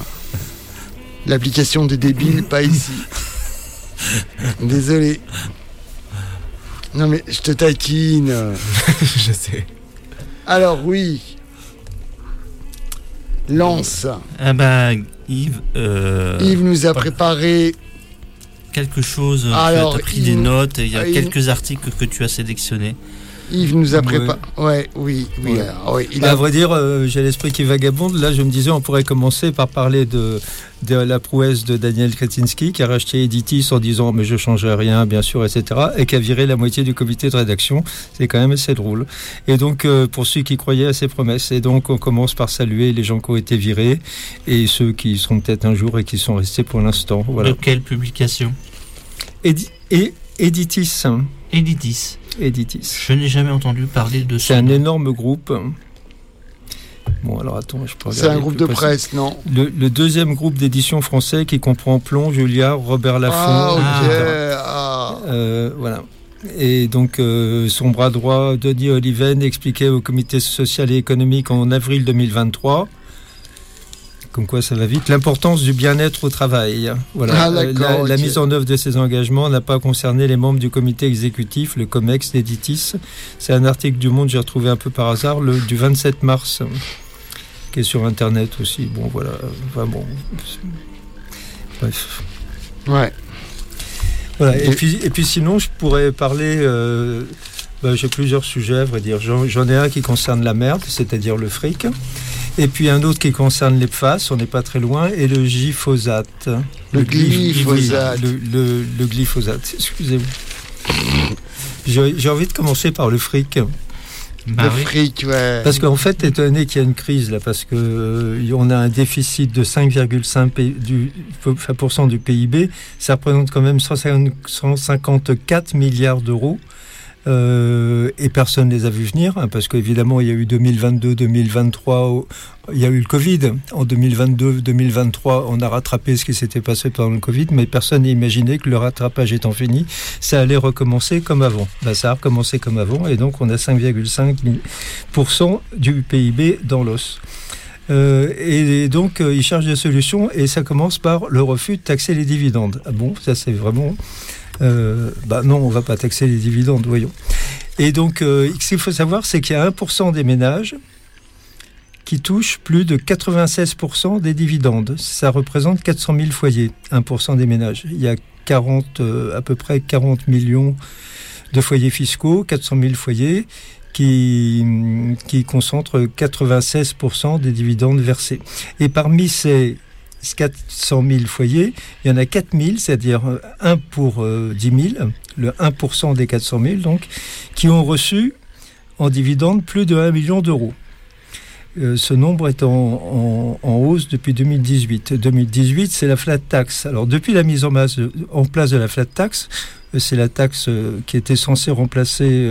L'application des débiles, pas ici. Désolé. Non mais je te taquine. Je sais. Alors oui. Lance. Ah bah, Yves. Yves nous a préparé quelque chose. Tu as pris des notes. Il y a quelques articles que tu as sélectionnés. Yves nous a préparé. Oui. À vrai dire, j'ai l'esprit qui vagabonde. Là, je me disais, on pourrait commencer par parler de la prouesse de Daniel Kretinsky, qui a racheté Editis en disant mais je changerai rien, bien sûr, etc. Et qui a viré la moitié du comité de rédaction. C'est quand même assez drôle. Et donc, pour ceux qui croyaient à ses promesses, et donc on commence par saluer les gens qui ont été virés et ceux qui seront peut-être un jour et qui sont restés pour l'instant. Voilà. De quelle publication? Editis. Je n'ai jamais entendu parler de ça. C'est un énorme groupe. Bon, alors attends, je peux regarder. C'est un groupe de presse, non? Le deuxième groupe d'édition français qui comprend Plon, Julliard, Robert Laffont. Voilà. Et donc, son bras droit, Denis Oliven, expliquait au comité social et économique en avril 2023. Comme quoi ça va vite, l'importance du bien-être au travail. Voilà. La mise en œuvre de ces engagements n'a pas concerné les membres du comité exécutif, le COMEX d'Editis. C'est un article du Monde que j'ai retrouvé un peu par hasard, du 27 mars, qui est sur Internet aussi. Bon, voilà. Enfin, bon. Bref. Ouais. Voilà. Et puis sinon, je pourrais parler... j'ai plusieurs sujets, à vrai dire. J'en ai un qui concerne la merde, c'est-à-dire le fric. Et puis un autre qui concerne les PFAS, on n'est pas très loin, et le glyphosate. Le glyphosate. Le glyphosate, excusez-moi. J'ai envie de commencer par le fric. Fric, ouais. Parce qu'en fait, étant donné qu'il y a une crise, là, parce qu'on a un déficit de 5,5% du PIB, ça représente quand même 154 milliards d'euros. Et personne ne les a vus venir, parce qu'évidemment il y a eu 2022, 2023, il y a eu le Covid. En 2022, 2023, on a rattrapé ce qui s'était passé pendant le Covid, mais personne n'imaginait que le rattrapage étant fini, ça allait recommencer comme avant. Ça a recommencé comme avant, et donc on a 5,5% du PIB dans l'os. Et donc ils cherchent des solutions, et ça commence par le refus de taxer les dividendes. Ah bon, ça c'est vraiment... non, on ne va pas taxer les dividendes, voyons. Et donc, ce qu'il faut savoir, c'est qu'il y a 1% des ménages qui touchent plus de 96% des dividendes. Ça représente 400 000 foyers, 1% des ménages. Il y a à peu près 40 millions de foyers fiscaux, 400 000 foyers qui concentrent 96% des dividendes versés. Et parmi ces 400 000 foyers, il y en a 4 000, c'est-à-dire 1 pour 10 000, le 1% des 400 000, donc, qui ont reçu en dividende plus de 1 million d'euros. Ce nombre est en hausse depuis 2018. 2018, c'est la flat tax. Alors, depuis la mise en place de la flat tax, c'est la taxe qui était censée remplacer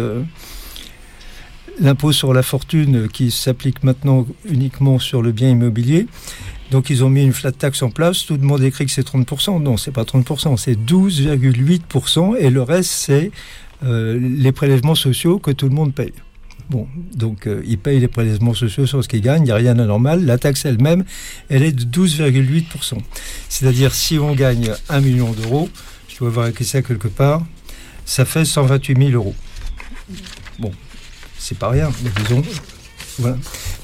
l'impôt sur la fortune qui s'applique maintenant uniquement sur le bien immobilier. Donc, ils ont mis une flat tax en place. Tout le monde écrit que c'est 30%. Non, c'est pas 30%, c'est 12,8%. Et le reste, c'est les prélèvements sociaux que tout le monde paye. Bon, donc ils payent les prélèvements sociaux sur ce qu'ils gagnent. Il n'y a rien d'anormal. La taxe elle-même, elle est de 12,8%. C'est-à-dire, si on gagne 1 million d'euros, je dois avoir écrit ça quelque part, ça fait 128 000 euros. Bon, c'est pas rien, mais disons... Voilà.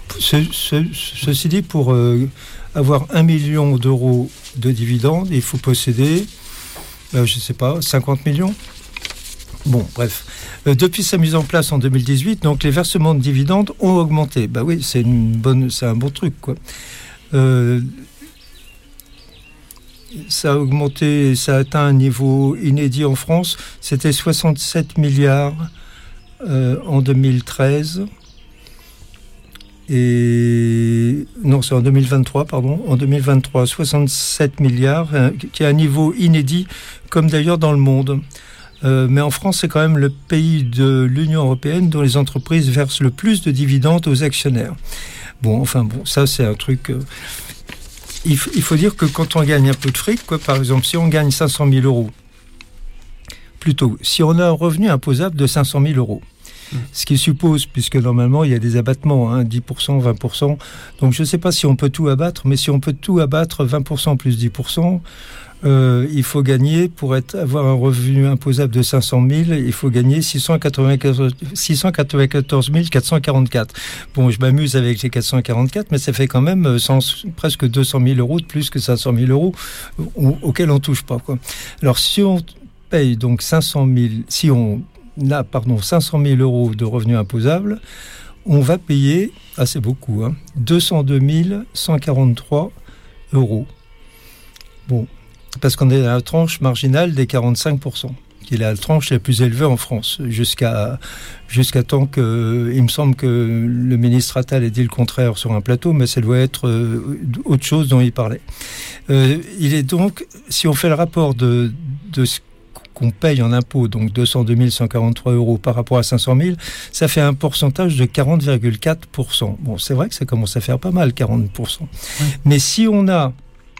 Ceci dit, pour avoir 1 million d'euros de dividendes, il faut posséder, je ne sais pas, 50 millions. Bon, bref. Depuis sa mise en place en 2018, donc les versements de dividendes ont augmenté. Bah oui, c'est un bon truc, quoi. Ça a augmenté, ça a atteint un niveau inédit en France. C'était 67 milliards en 2013. Non, c'est en 2023, pardon. En 2023, 67 milliards, qui est un niveau inédit, comme d'ailleurs dans le monde. Mais en France, c'est quand même le pays de l'Union européenne dont les entreprises versent le plus de dividendes aux actionnaires. Bon, ça c'est un truc... Il faut dire que quand on gagne un peu de fric, quoi, par exemple, si on gagne 500 000 euros, plutôt, si on a un revenu imposable de 500 000 euros, ce qui suppose, puisque normalement il y a des abattements, 10%, 20%, donc je ne sais pas si on peut tout abattre, mais si on peut tout abattre, 20% plus 10%, il faut gagner, pour avoir un revenu imposable de 500 000, il faut gagner 694 444. Bon, je m'amuse avec les 444, mais ça fait quand même presque 200 000 euros de plus que 500 000 euros auxquels on ne touche pas, quoi. Alors, si on paye donc 500 000, si on a 500 000 euros de revenus imposables, on va payer, c'est beaucoup, 202 143 euros. Bon, parce qu'on est à la tranche marginale des 45%, qui est la tranche la plus élevée en France, jusqu'à temps que, il me semble que le ministre Attal ait dit le contraire sur un plateau, mais ça doit être autre chose dont il parlait. Il est donc, si on fait le rapport de ce qu'on paye en impôts, donc 202 143 euros par rapport à 500 000, ça fait un pourcentage de 40,4%. Bon, c'est vrai que ça commence à faire pas mal, 40%. Mais si on a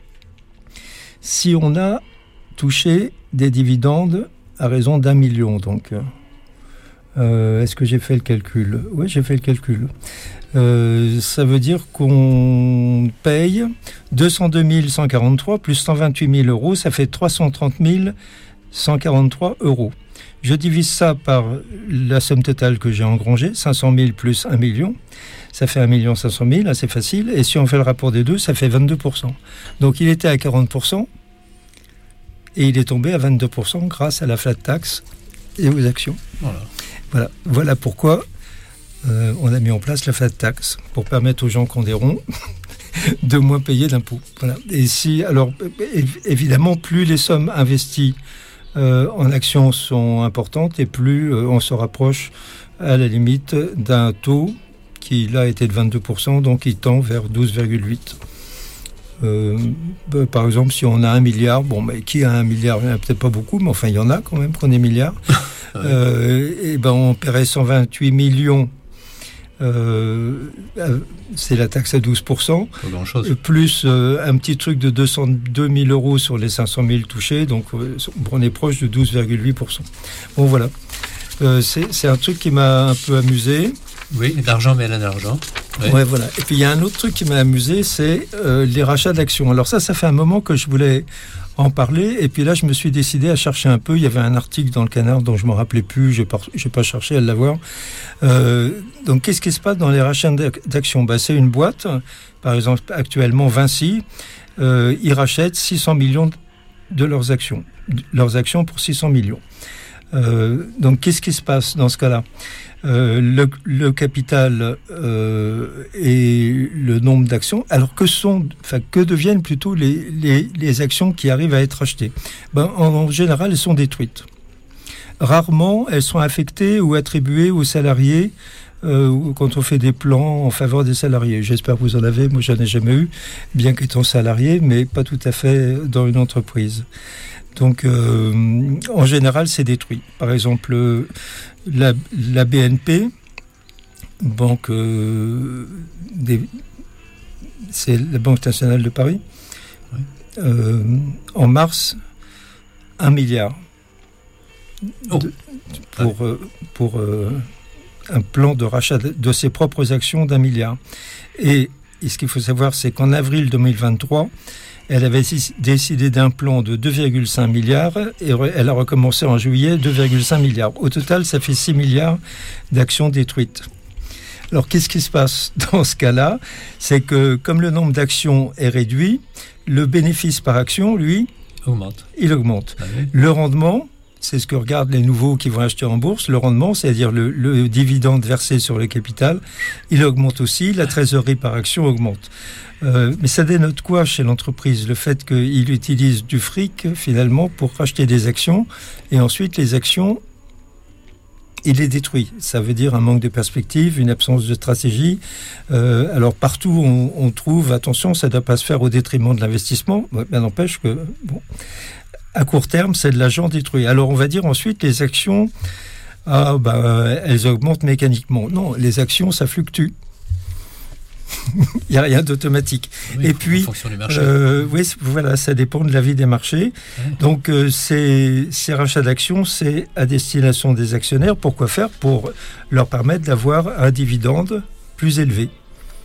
touché des dividendes à raison d'1 million, donc est-ce que j'ai fait le calcul ? Oui, j'ai fait le calcul. Ça veut dire qu'on paye 202 143 plus 128 000 euros, ça fait 330 143 euros. Je divise ça par la somme totale que j'ai engrangée, 500 000 plus 1 million, ça fait 1 500 000, assez facile. Et si on fait le rapport des deux, ça fait 22%. Donc il était à 40% et il est tombé à 22% grâce à la flat tax et aux actions. Voilà pourquoi on a mis en place la flat tax, pour permettre aux gens qui ont des ronds de moins payer d'impôts. Voilà. Et alors, évidemment, plus les sommes investies en actions sont importantes, et plus on se rapproche à la limite d'un taux qui là était de 22%, donc il tend vers 12,8%. Par exemple, si on a 1 milliard, qui a 1 milliard? Il n'y en a peut-être pas beaucoup, mais enfin il y en a quand même qu'on est milliards. Et on paierait 128 millions. C'est la taxe à 12%, plus un petit truc de 202 000 euros sur les 500 000 touchés, donc on est proche de 12,8%. Bon, voilà. C'est un truc qui m'a un peu amusé. Oui, l'argent mêle à l'argent. Ouais, voilà. Et puis il y a un autre truc qui m'a amusé, c'est les rachats d'actions. Alors ça fait un moment que je voulais en parler, et puis là je me suis décidé à chercher un peu. Il y avait un article dans le Canard dont je ne me rappelais plus, j'ai pas cherché à l'avoir. Donc qu'est-ce qui se passe dans les rachats d'actions? C'est une boîte, par exemple actuellement Vinci, ils rachètent 600 millions de leurs actions pour 600 millions. Donc qu'est-ce qui se passe dans ce cas-là? Le capital et le nombre d'actions. Alors que deviennent plutôt les actions qui arrivent à être achetées? En général, elles sont détruites. Rarement, elles sont affectées ou attribuées aux salariés quand on fait des plans en faveur des salariés. J'espère que vous en avez. Moi, j'en ai jamais eu, bien qu'étant salarié, mais pas tout à fait dans une entreprise. Donc, en général, c'est détruit. Par exemple, la BNP, banque, c'est la Banque nationale de Paris, en mars, 1 milliard pour un plan de rachat de ses propres actions d'1 milliard. Et ce qu'il faut savoir, c'est qu'en avril 2023, elle avait décidé d'un plan de 2,5 milliards et elle a recommencé en juillet 2,5 milliards. Au total, ça fait 6 milliards d'actions détruites. Alors, qu'est-ce qui se passe dans ce cas-là? C'est que comme le nombre d'actions est réduit, le bénéfice par action, lui, il augmente. Ah oui. Le rendement, c'est ce que regardent les nouveaux qui vont acheter en bourse. Le rendement, c'est-à-dire le dividende versé sur le capital, il augmente aussi. La trésorerie par action augmente. Mais ça dénote quoi chez l'entreprise? Le fait qu'il utilise du fric, finalement, pour racheter des actions, et ensuite les actions, il les détruit. Ça veut dire un manque de perspective, une absence de stratégie. Alors partout, on trouve, attention, ça ne doit pas se faire au détriment de l'investissement. Bien n'empêche que, à court terme, c'est de l'argent détruit. Alors on va dire ensuite, les actions, elles augmentent mécaniquement. Non, les actions, ça fluctue. Il n'y a rien d'automatique. Oui, et puis, voilà, ça dépend de la vie des marchés. Ouais. Donc, ces rachats d'actions, c'est à destination des actionnaires. Pourquoi faire? Pour leur permettre d'avoir un dividende plus élevé.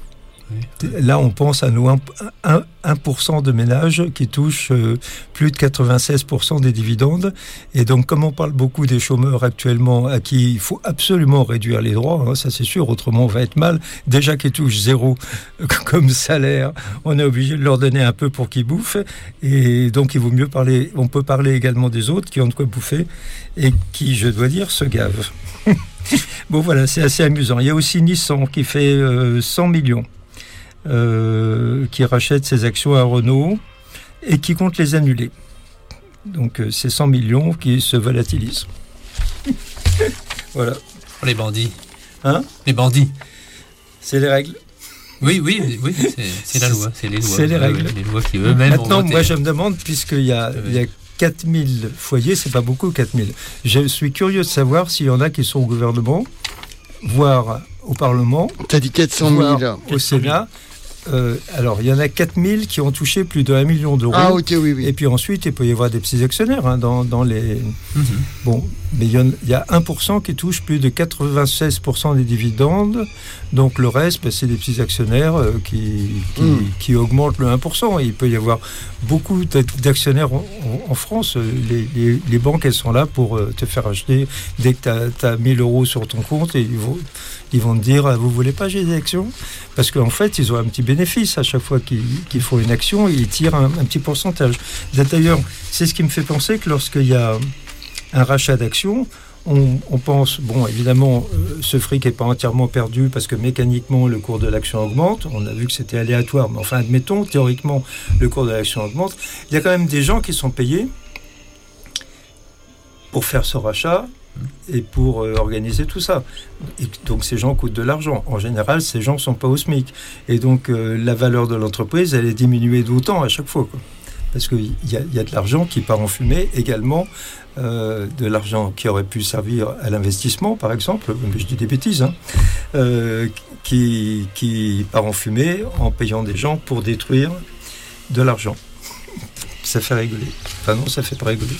Là, on pense à nos 1% de ménages qui touchent plus de 96% des dividendes. Et donc, comme on parle beaucoup des chômeurs actuellement, à qui il faut absolument réduire les droits, ça c'est sûr, autrement on va être mal. Déjà qu'ils touchent 0 comme salaire, on est obligé de leur donner un peu pour qu'ils bouffent. Et donc, il vaut mieux parler. On peut parler également des autres qui ont de quoi bouffer et qui, je dois dire, se gavent. Bon, voilà, c'est assez amusant. Il y a aussi Nissan qui fait 100 millions. Qui rachète ses actions à Renault et qui compte les annuler. Donc c'est 100 millions qui se volatilisent. Voilà. Pour les bandits. Hein ? Les bandits. C'est les règles. Oui, c'est la loi. C'est les lois. C'est les règles. Les lois qui eux-mêmes Maintenant, ont voté. moi je me demande, puisqu'il y a 4000 foyers, c'est pas beaucoup 4000. Je suis curieux de savoir s'il y en a qui sont au gouvernement, voire au Parlement. T'as dit 400 000. Au Sénat. Alors, il y en a 4000 qui ont touché plus de 1 million d'euros. Ah, ok, oui. Et puis ensuite, il peut y avoir des petits actionnaires dans les... Bon, mais il y a 1% qui touche plus de 96% des dividendes. Donc le reste, c'est des petits actionnaires qui augmentent le 1%. Et il peut y avoir beaucoup d'actionnaires en France. Les banques, elles sont là pour te faire acheter dès que tu as 1000 euros sur ton compte. Et ils vont te dire, vous voulez pas, j'ai des actions ? Parce qu'en fait, ils ont un petit bénéfice à chaque fois qu'ils font une action, ils tirent un petit pourcentage. D'ailleurs, c'est ce qui me fait penser que lorsqu'il y a un rachat d'actions, on pense, bon, évidemment, ce fric n'est pas entièrement perdu parce que mécaniquement, le cours de l'action augmente. On a vu que c'était aléatoire, mais enfin, admettons, théoriquement, le cours de l'action augmente. Il y a quand même des gens qui sont payés pour faire ce rachat et pour organiser tout ça. Et donc ces gens coûtent de l'argent. En général, ces gens ne sont pas au SMIC. Et donc la valeur de l'entreprise, elle est diminuée d'autant à chaque fois, quoi. Parce qu'il y a de l'argent qui part en fumée également, de l'argent qui aurait pu servir à l'investissement, par exemple, mais je dis des bêtises, qui part en fumée en payant des gens pour détruire de l'argent. Ça fait rigoler. Enfin non, ça fait pas rigoler.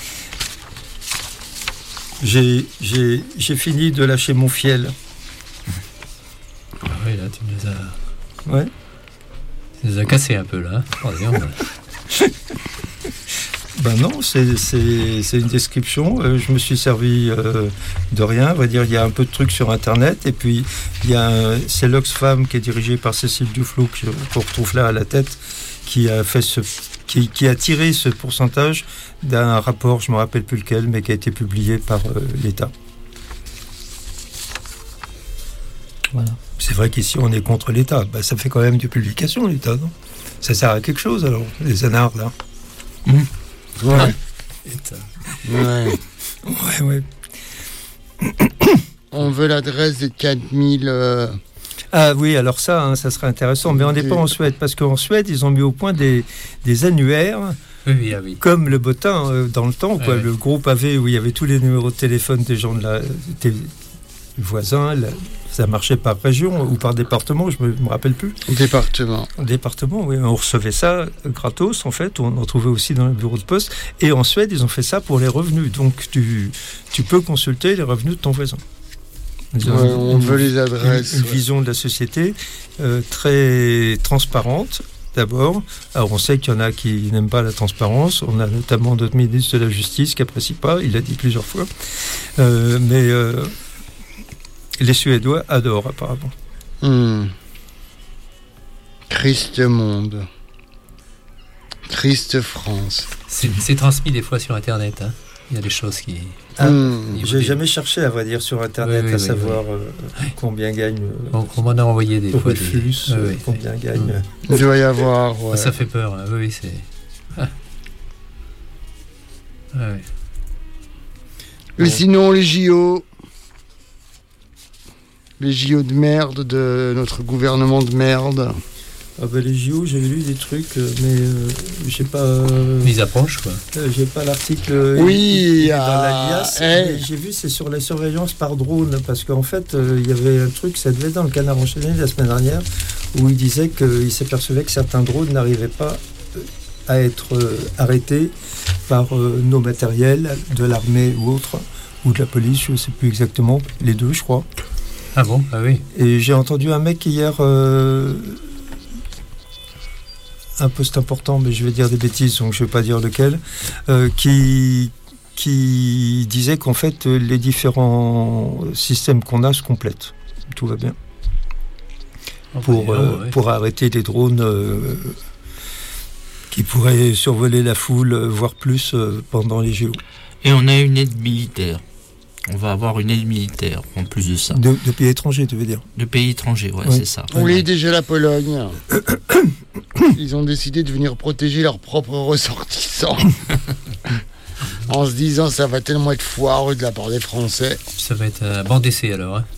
J'ai fini de lâcher mon fiel. Ah oui, là, tu nous as... Ouais. Tu nous as cassé un peu, là. Ben non, c'est une description. Je me suis servi de rien. On va dire, il y a un peu de trucs sur Internet. Et puis, c'est l'Oxfam qui est dirigé par Cécile Duflot, qu'on retrouve là à la tête, qui a fait qui a tiré ce pourcentage d'un rapport, je ne me rappelle plus lequel, mais qui a été publié par l'État. Voilà. C'est vrai qu'ici, on est contre l'État. Ben, ça fait quand même des publications, l'État, non ? Ça sert à quelque chose, alors, les anards, là. Ouais. Ouais. On veut l'adresse des 4000... Ah oui, alors ça serait intéressant. Mais on n'est pas en Suède, parce qu'en Suède, ils ont mis au point des annuaires, oui. comme le bottin dans le temps, quoi. Le gros pavé où il y avait tous les numéros de téléphone des gens des voisins. Ça marchait par région ou par département, je me rappelle plus. Département, oui. On recevait ça gratos, en fait. On en trouvait aussi dans le bureau de poste. Et en Suède, ils ont fait ça pour les revenus. Donc, tu peux consulter les revenus de ton voisin. On veut les adresses. Une vision de la société très transparente, d'abord. Alors, on sait qu'il y en a qui n'aiment pas la transparence. On a notamment notre ministre de la Justice qui n'apprécie pas. Il l'a dit plusieurs fois. Mais les Suédois adorent, apparemment. Triste monde. Triste France. C'est transmis des fois sur Internet, hein. Il y a des choses qui... J'ai jamais cherché, à vrai dire, sur Internet, à savoir combien gagne... on m'en a envoyé des fois. Combien gagne... Il doit y avoir... Ouais. Ça fait peur, hein. Oui, c'est... Mais sinon, les JO... Les JO de merde de notre gouvernement de merde. Ah ben les JO, j'ai lu des trucs, mais j'ai pas... Ils approchent, quoi. J'ai pas l'article... Oui, dans l'alias. J'ai vu, c'est sur la surveillance par drone, parce qu'en fait, il y avait un truc, ça devait être dans le Canard enchaîné la semaine dernière, où il disait qu'il s'apercevait que certains drones n'arrivaient pas à être arrêtés par nos matériels, de l'armée ou autre, ou de la police, je ne sais plus exactement, les deux, je crois. Ah bon? Ah oui. Et j'ai entendu un mec hier, un poste important, mais je vais dire des bêtises, donc je ne vais pas dire lequel, qui disait qu'en fait, les différents systèmes qu'on a se complètent. Tout va bien. Pour arrêter les drones qui pourraient survoler la foule, voire plus, pendant les JO. Et on a une aide militaire. On va avoir une aide militaire en plus de ça. De pays étrangers, tu veux dire? De pays étrangers, ouais, c'est ça. On est déjà la Pologne. Ils ont décidé de venir protéger leurs propres ressortissants. En se disant, ça va tellement être foireux de la part des Français. Ça va être un banc d'essai alors. Hein.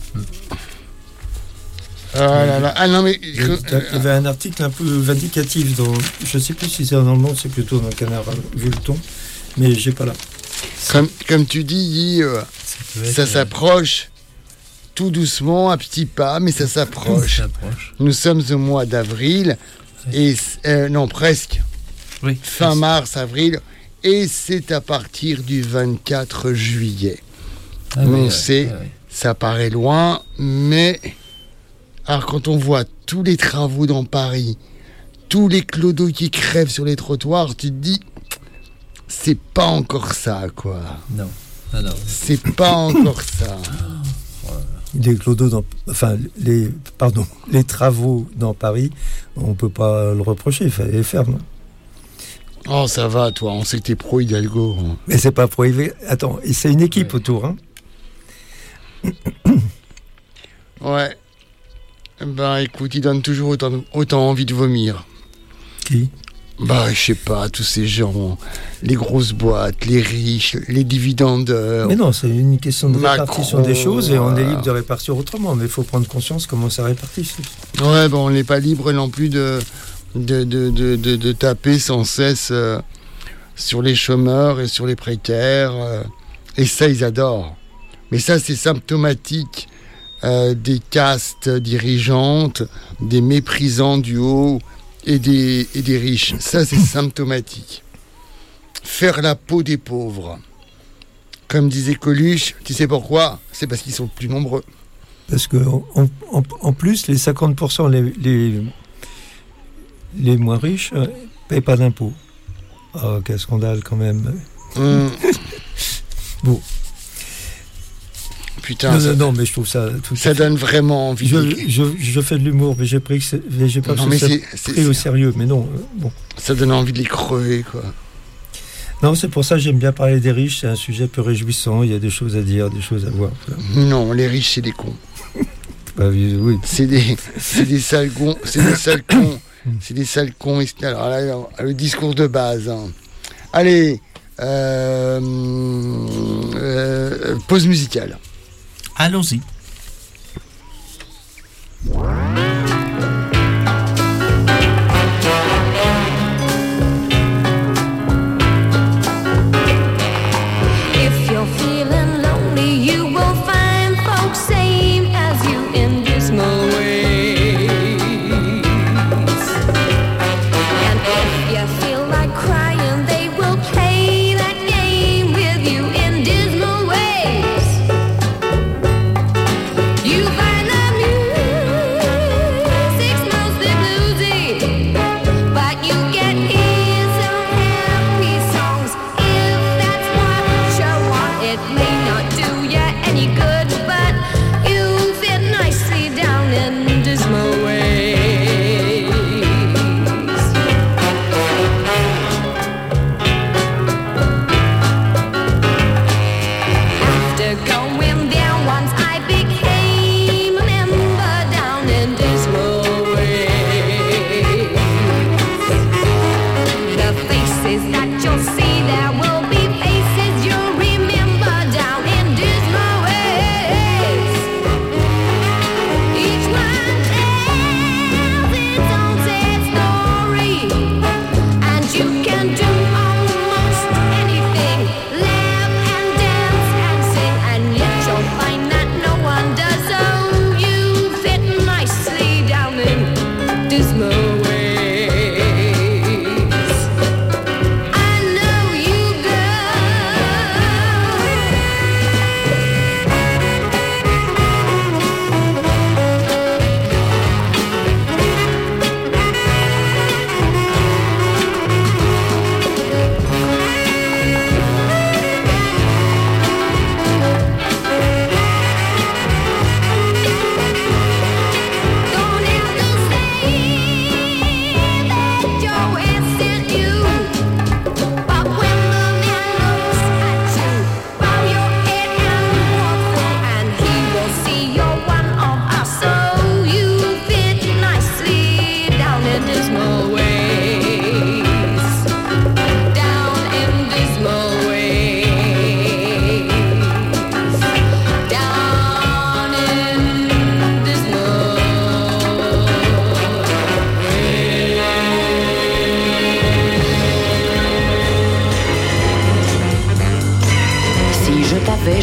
Ah là là. Ah non, mais. Il y avait un article un peu vindicatif dans. Je ne sais plus si c'est dans Le Monde, c'est plutôt dans Canard, vu le ton. Mais j'ai pas là. Comme tu dis, ça s'approche tout doucement, à petits pas, mais ça s'approche. Nous sommes au mois d'avril, et non, presque. Oui, fin mars, avril, et c'est à partir du 24 juillet. On sait, ça paraît loin, mais alors quand on voit tous les travaux dans Paris, tous les clodos qui crèvent sur les trottoirs, tu te dis, c'est pas encore ça, quoi. Non. Ah non. C'est pas encore ça. Les clodos les travaux dans Paris, on peut pas le reprocher, il fallait les faire, non? Oh, ça va, toi, on sait que t'es pro Hidalgo. Mais c'est pas pro Hidalgo. Attends, c'est une équipe autour, hein. Ouais. Ben, écoute, il donne toujours autant envie de vomir. Qui? Bah, je sais pas, tous ces gens, les grosses boîtes, les riches, les dividendeurs. Mais non, c'est une question de répartition des choses et on est libre de voilà. répartir autrement. Mais il faut prendre conscience comment ça répartit. Ouais, bon, on n'est pas libre non plus de taper sans cesse sur les chômeurs et sur les précaires. Et ça, ils adorent. Mais ça, c'est symptomatique des castes dirigeantes, des méprisants du haut et des riches. Ça, c'est symptomatique. Faire la peau des pauvres. Comme disait Coluche, tu sais pourquoi? C'est parce qu'ils sont plus nombreux. Parce que en plus, les 50% les moins riches ne payent pas d'impôts. Oh, quel scandale quand même. Bon. Putain, non, mais je trouve ça... Ça donne vraiment envie. Je fais de l'humour, mais j'ai pas pris au sérieux. Mais non, bon. Ça donne envie de les crever, quoi. Non, c'est pour ça que j'aime bien parler des riches. C'est un sujet peu réjouissant. Il y a des choses à dire, des choses à voir. Non, les riches, c'est des cons. Bah, oui. C'est des sales cons. C'est des sales cons. C'est des sales cons. Alors là, le discours de base. Hein. Allez, pause musicale. Allons-y. If you're feeling lonely, you will find folks same as you in dismal ways. And if you feel like crying, they will play that game with you in dismal ways.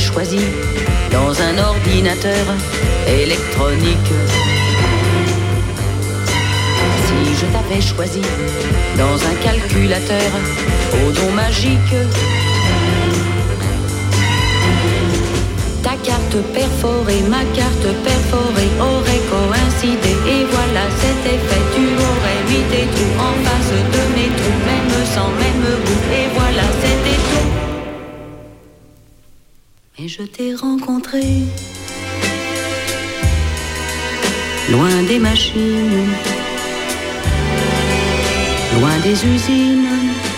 choisi dans un ordinateur électronique, si je t'avais choisi dans un calculateur au don magique, ta carte perforée, ma carte perforée aurait coïncidé et voilà c'était fait. Tu aurais mis tes trous en face de mes trous, même sans même goût et voilà c'était tout. Et je t'ai rencontré loin des machines, loin des usines,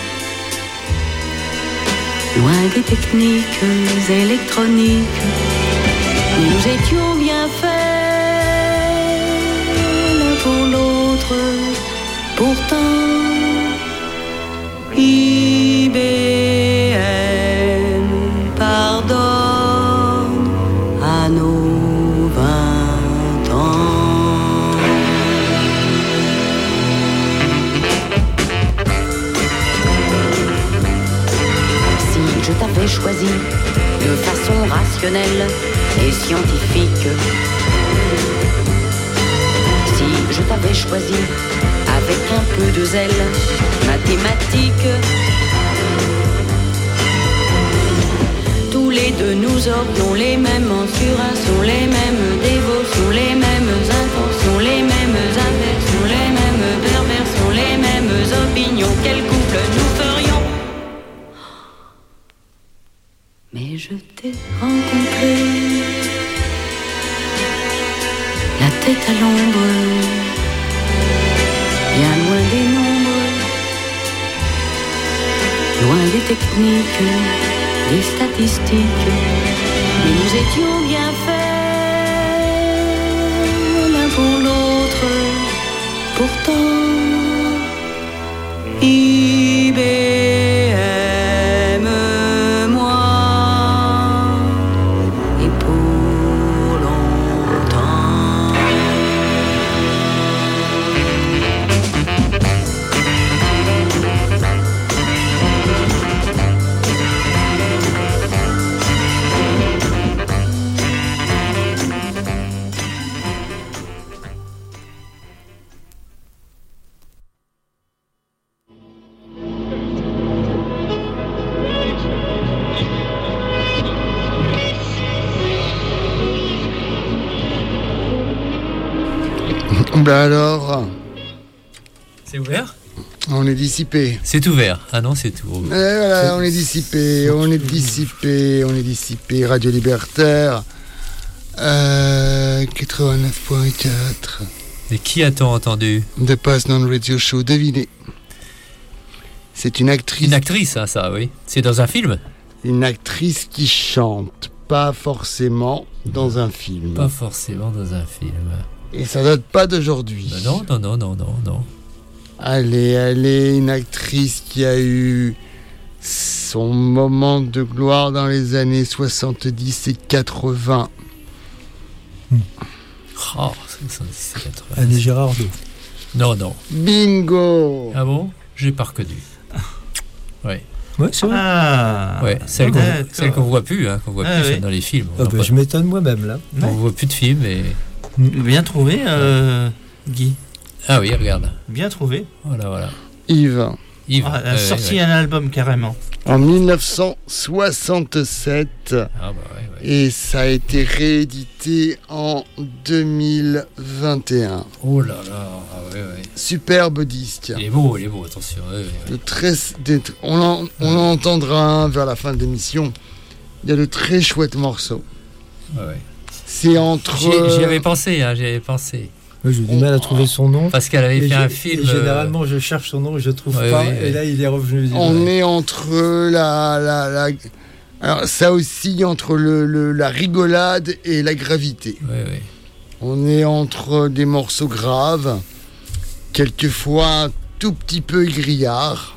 loin des techniques électroniques. Nous étions bien faits l'un pour l'autre, pourtant IBM pardonne à nos 20 ans. Si je t'avais choisi de façon rationnelle et scientifique, si je t'avais choisi avec un peu de zèle mathématique, tous les deux nous aurions les mêmes mensurations, les mêmes dévotions, les mêmes intentions, les mêmes inversions, les mêmes perversions, les mêmes opinions. Quel couple nous ferions? Mais je t'ai rencontré la tête à l'ombre, bien loin des nombres, loin des techniques, des statistiques. Mais nous étions bien faits l'un pour l'autre, pourtant IBM, moi, et pour longtemps. Ben alors, C'est ouvert? on est dissipé. C'est ouvert. Ah non, c'est tout. Voilà, on est dissipé, on est dissipé, on est dissipé. Radio Libertaire, 89.4. Et qui a-t-on entendu? The Pass Non Radio Show, devinez. C'est une actrice. Une actrice, hein, ça, oui. C'est dans un film? Une actrice qui chante, pas forcément dans un film. Pas forcément dans un film. Et ça date pas d'aujourd'hui. Ben non. Elle est une actrice qui a eu son moment de gloire dans les années 70 et 80. Oh, c'est 80. Annie Girardot. Non. Bingo! Ah bon? J'ai pas reconnu. Ouais. Ouais, c'est vrai. Ah, Ouais, celle qu'on voit plus, hein, qu'on voit plus ouais. dans les films. Ah bah, je m'étonne moi-même là. On voit plus de films et... Bien trouvé, Guy. Ah oui, regarde. Bien trouvé. Voilà. Yves. Elle a sorti un album carrément. En 1967. Ah bah ouais. Et ça a été réédité en 2021. Oh là là, ah ouais. Superbe disque. Il est beau, attention. On en entendra un vers la fin de l'émission. Il y a de très chouettes morceaux. Ouais. C'est entre... J'y avais pensé. Moi, j'ai du mal à trouver son nom. Parce qu'elle avait fait un film... Généralement, je cherche son nom et je ne trouve pas. Et là, il est revenu. On est entre la... Alors, ça aussi, entre la rigolade et la gravité. Ouais. On est entre des morceaux graves, quelquefois un tout petit peu aigriards,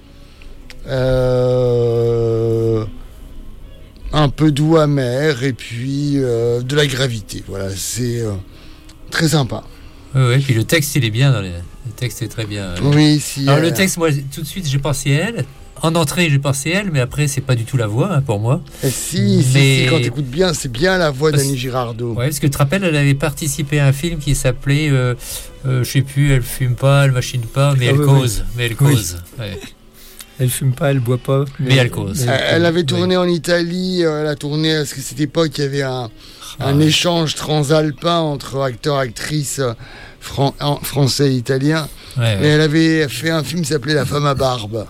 un peu doux amer, et puis de la gravité. Voilà, c'est très sympa. Oui, puis le texte, il est bien. Le texte est très bien. Oui, si. Alors, le texte, moi, tout de suite, j'ai pensé à elle. En entrée, j'ai pensé elle, mais après, c'est pas du tout la voix pour moi. Si, quand t'écoutes bien, c'est bien la voix d'Annie Girardot. Ouais, parce que tu te rappelles, elle avait participé à un film qui s'appelait, je sais plus, elle fume pas, elle machine pas, mais elle cause. Mais elle cause. Ouais. Elle fume pas, elle boit pas. Mais elle cause. Elle avait tourné en Italie, elle a tourné, parce que cette époque, il y avait un échange transalpin entre acteurs-actrices français et italiens. Ouais. Et elle avait fait un film qui s'appelait La femme à barbe.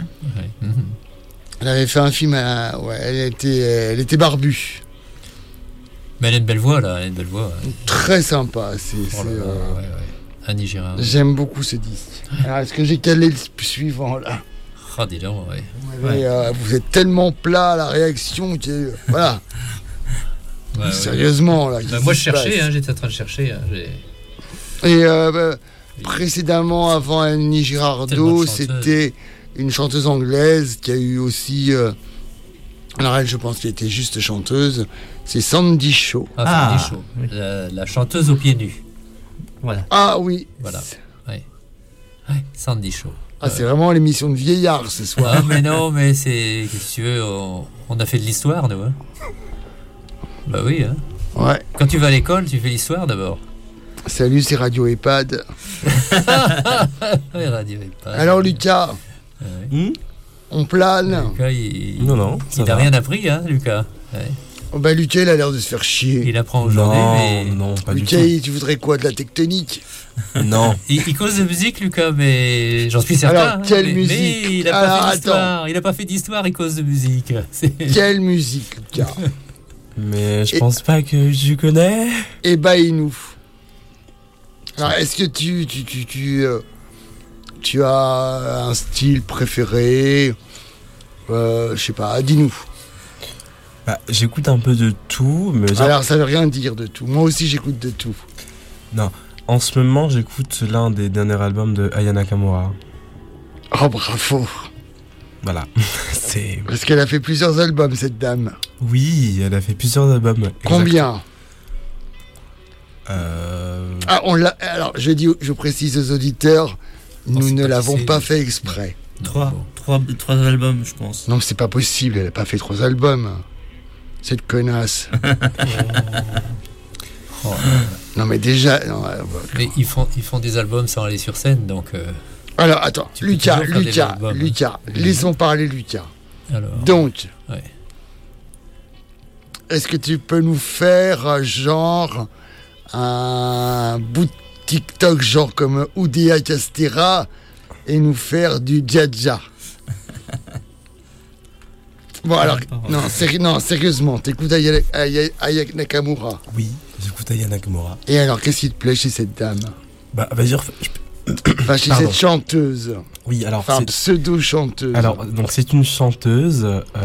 Elle avait fait un film, elle était barbue. Mais elle a une belle voix, là. Elle a une belle voix. Très sympa. Annie Girardot. J'aime beaucoup ce disque. Alors, est-ce que j'ai calé le suivant, là? Ah, dis donc, ouais. Vous êtes tellement plat à la réaction que... Voilà. Sérieusement, là. Moi, je cherchais, j'étais en train de chercher. Et précédemment, avant Annie Girardot, c'était une chanteuse anglaise qui a eu aussi... alors elle, je pense qu'elle était juste chanteuse. C'est Sandy Shaw. Sandy Shaw. Oui. La chanteuse aux pieds nus. Voilà. Ah oui. Voilà. Ouais, Sandy Shaw. C'est vraiment l'émission de vieillard ce soir. Ah, mais non, mais c'est... Qu'est-ce que tu veux, on a fait de l'histoire, nous. Bah oui. Ouais. Quand tu vas à l'école, tu fais l'histoire d'abord. Salut, c'est Radio EHPAD. Oui, Radio EHPAD. Alors Lucas, on plane. Lucas, il ça n'a rien appris, Lucas. Ouais. Lucas, il a l'air de se faire chier. Il apprend aujourd'hui, Non, pas Lucas, du tout. tu voudrais quoi, de la tectonique? Non. Il cause de musique, Lucas, mais j'en suis certain. Alors, quelle musique? Mais il n'a pas fait d'histoire. Il n'a pas fait d'histoire, il cause de musique. Quelle musique, Lucas? Mais je pense pas que tu connais. Ébahis-nous. Alors, est-ce que tu as un style préféré? Je sais pas, dis-nous. J'écoute un peu de tout, mais... Alors, ça veut rien dire de tout. Moi aussi, j'écoute de tout. Non, en ce moment, j'écoute l'un des derniers albums de Aya Nakamura. Oh, bravo. Voilà, c'est... Parce qu'elle a fait plusieurs albums, cette dame. Oui, elle a fait plusieurs albums. Combien? Alors, je précise aux auditeurs, nous ne l'avons pas fait exprès. 3 albums, je pense. Non, mais c'est pas possible, elle n'a pas fait 3 albums. Cette connasse. Non, mais déjà... Non, mais ils font des albums sans aller sur scène, donc... Alors, attends, Lucas, laissons parler Lucas. Alors, donc, est-ce que tu peux nous faire, genre, un bout de TikTok, genre comme Oudéa Castera, et nous faire du dja-dja? Bon, alors, non, sérieusement, t'écoutes Aya Nakamura? Oui, j'écoute Aya Nakamura. Et alors, qu'est-ce qui te plaît chez cette dame? Vas-y, chez cette chanteuse. Oui, alors... Enfin, pseudo-chanteuse. Alors, donc c'est une chanteuse...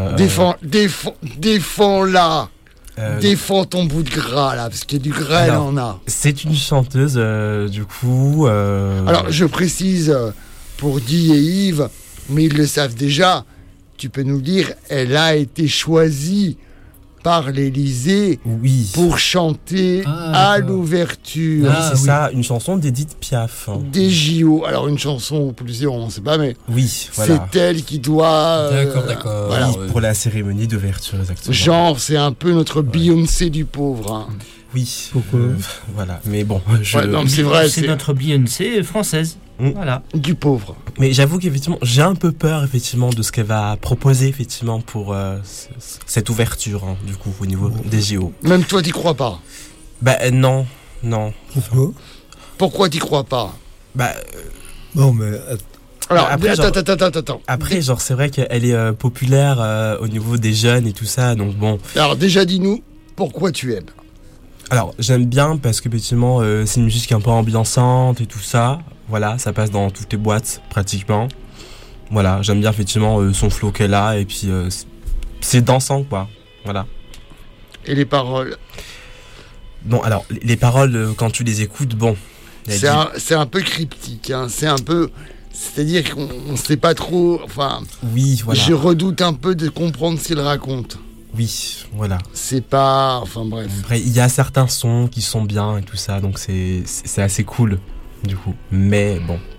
Défends-la. Défends ton bout de gras, là, parce que du gras, elle en a. C'est une chanteuse, du coup... Alors, je précise, pour Guy et Yves, mais ils le savent déjà, tu peux nous dire, elle a été choisie par l'Élysée pour chanter à l'ouverture. C'est ça, une chanson d'Edith Piaf. Des JO. Alors, une chanson ou plusieurs, on ne sait pas, mais voilà. c'est elle qui doit... D'accord. Voilà. Pour la cérémonie d'ouverture, exactement. Genre, c'est un peu notre Beyoncé du pauvre. Oui. Pourquoi voilà, mais bon... c'est vrai. C'est notre Beyoncé française. Voilà. Du pauvre. Mais j'avoue qu'effectivement, j'ai un peu peur effectivement de ce qu'elle va proposer effectivement pour cette ouverture, du coup, au niveau des JO. Même toi, t'y crois pas? Non. Pourquoi t'y crois pas? Non, mais... Alors, attends. Après, genre, c'est vrai qu'elle est populaire au niveau des jeunes et tout ça, donc bon... Alors, déjà, dis-nous, pourquoi tu aimes? Alors, j'aime bien parce que, effectivement, c'est une musique un peu ambiançante et tout ça. Voilà, ça passe dans toutes les boîtes, pratiquement. Voilà, j'aime bien, effectivement, son flow qu'elle a. Et puis, c'est dansant, quoi. Voilà. Et les paroles? Non, alors, les paroles, quand tu les écoutes, bon... C'est un peu cryptique, hein. C'est un peu... C'est-à-dire qu'on ne sait pas trop... Enfin... Oui, voilà. Je redoute un peu de comprendre ce qu'il raconte. Oui, voilà. C'est pas... Enfin, bref. Après, il y a certains sons qui sont bien et tout ça, donc c'est assez cool, du coup. Mais bon.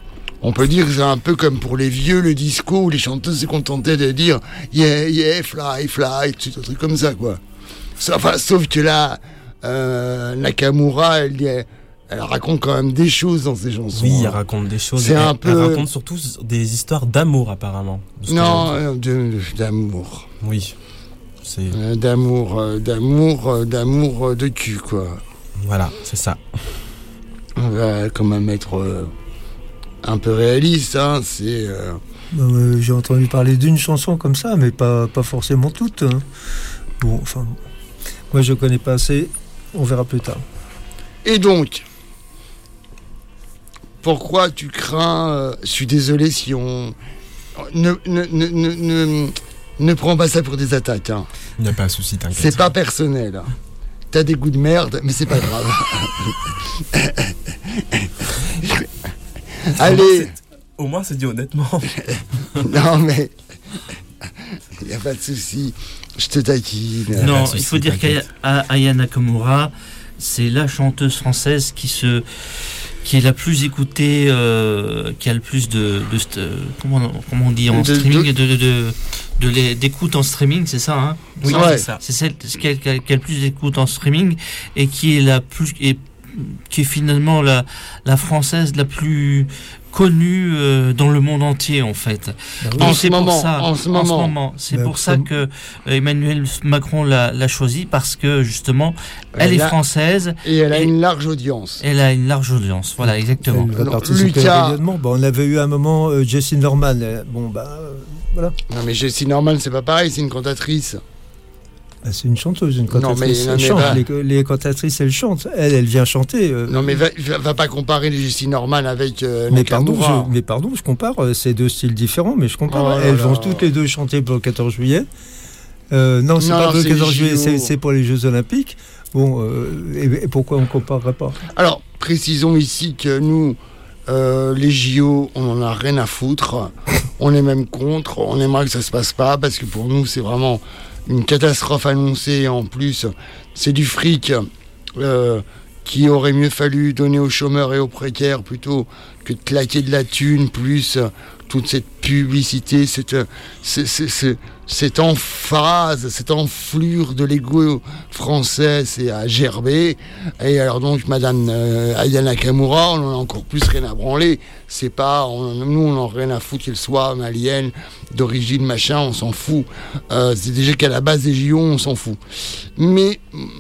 On peut dire que c'est un peu comme pour les vieux, le disco, où les chanteuses se contentaient de dire yeah, yeah, fly, fly, tout un truc comme ça, quoi. Sauf que là, Nakamura, elle raconte quand même des choses dans ses chansons. Oui, elle raconte des choses. C'est un peu... Elle raconte surtout des histoires d'amour, apparemment. Non, d'amour. Oui. C'est... D'amour de cul, quoi. Voilà, c'est ça. On va quand même être un peu réaliste, hein. C'est... J'ai entendu parler d'une chanson comme ça, mais pas forcément toutes. Hein. Bon, enfin... Moi, je connais pas assez. On verra plus tard. Et donc, pourquoi tu crains... je suis désolé si on... Ne prends pas ça pour des attaques. Hein. Il n'y a pas de souci, t'inquiète. C'est pas personnel. T'as des goûts de merde, mais c'est pas grave. Allez. Au moins, c'est dit honnêtement. Non, mais... Il n'y a pas de souci. Je te taquine. Non, il faut dire qu'Aya Nakamura, c'est la chanteuse française qui est la plus écoutée, qui a le plus comment on dit en streaming, d'écoute en streaming, c'est ça, hein? Oui, ouais. C'est ça. C'est celle qui a le plus d'écoute en streaming et qui est qui est finalement la française la plus connue dans le monde entier, en fait. En ce moment. C'est pour ça que Emmanuel Macron l'a choisie, parce que justement elle est française et elle a une large audience. Elle a une large audience, voilà, exactement. Elle va participer au rayonnement. On avait eu à un moment Jessie Norman. Voilà. Non, mais Jessie Norman, c'est pas pareil, c'est une cantatrice. C'est une chanteuse, une cantatrice. Elle chante. Les cantatrices, elles chantent. Elle vient chanter. Non, mais va pas comparer les Jessie Norman avec Nakamura. Pardon, je compare. C'est deux styles différents, mais je compare. Elles vont toutes les deux chanter pour le 14 juillet. Non, c'est pas pour le 14 juillet, c'est pour les Jeux Olympiques. Bon, et pourquoi on comparerait pas? Alors, précisons ici que nous, les JO, on en a rien à foutre. On est même contre. On aimerait que ça se passe pas, parce que pour nous, c'est vraiment une catastrophe annoncée. En plus, c'est du fric qui aurait mieux fallu donner aux chômeurs et aux précaires plutôt que de claquer de la thune, plus toute cette publicité, cette emphase, cette enflure de l'ego français, c'est à gerber. Et alors donc, Madame Aya Nakamura, on en a encore plus rien à branler. C'est pas, nous, on en a rien à foutre qu'elle soit malienne, d'origine machin, on s'en fout. C'est déjà qu'à la base des JO, on s'en fout. Mais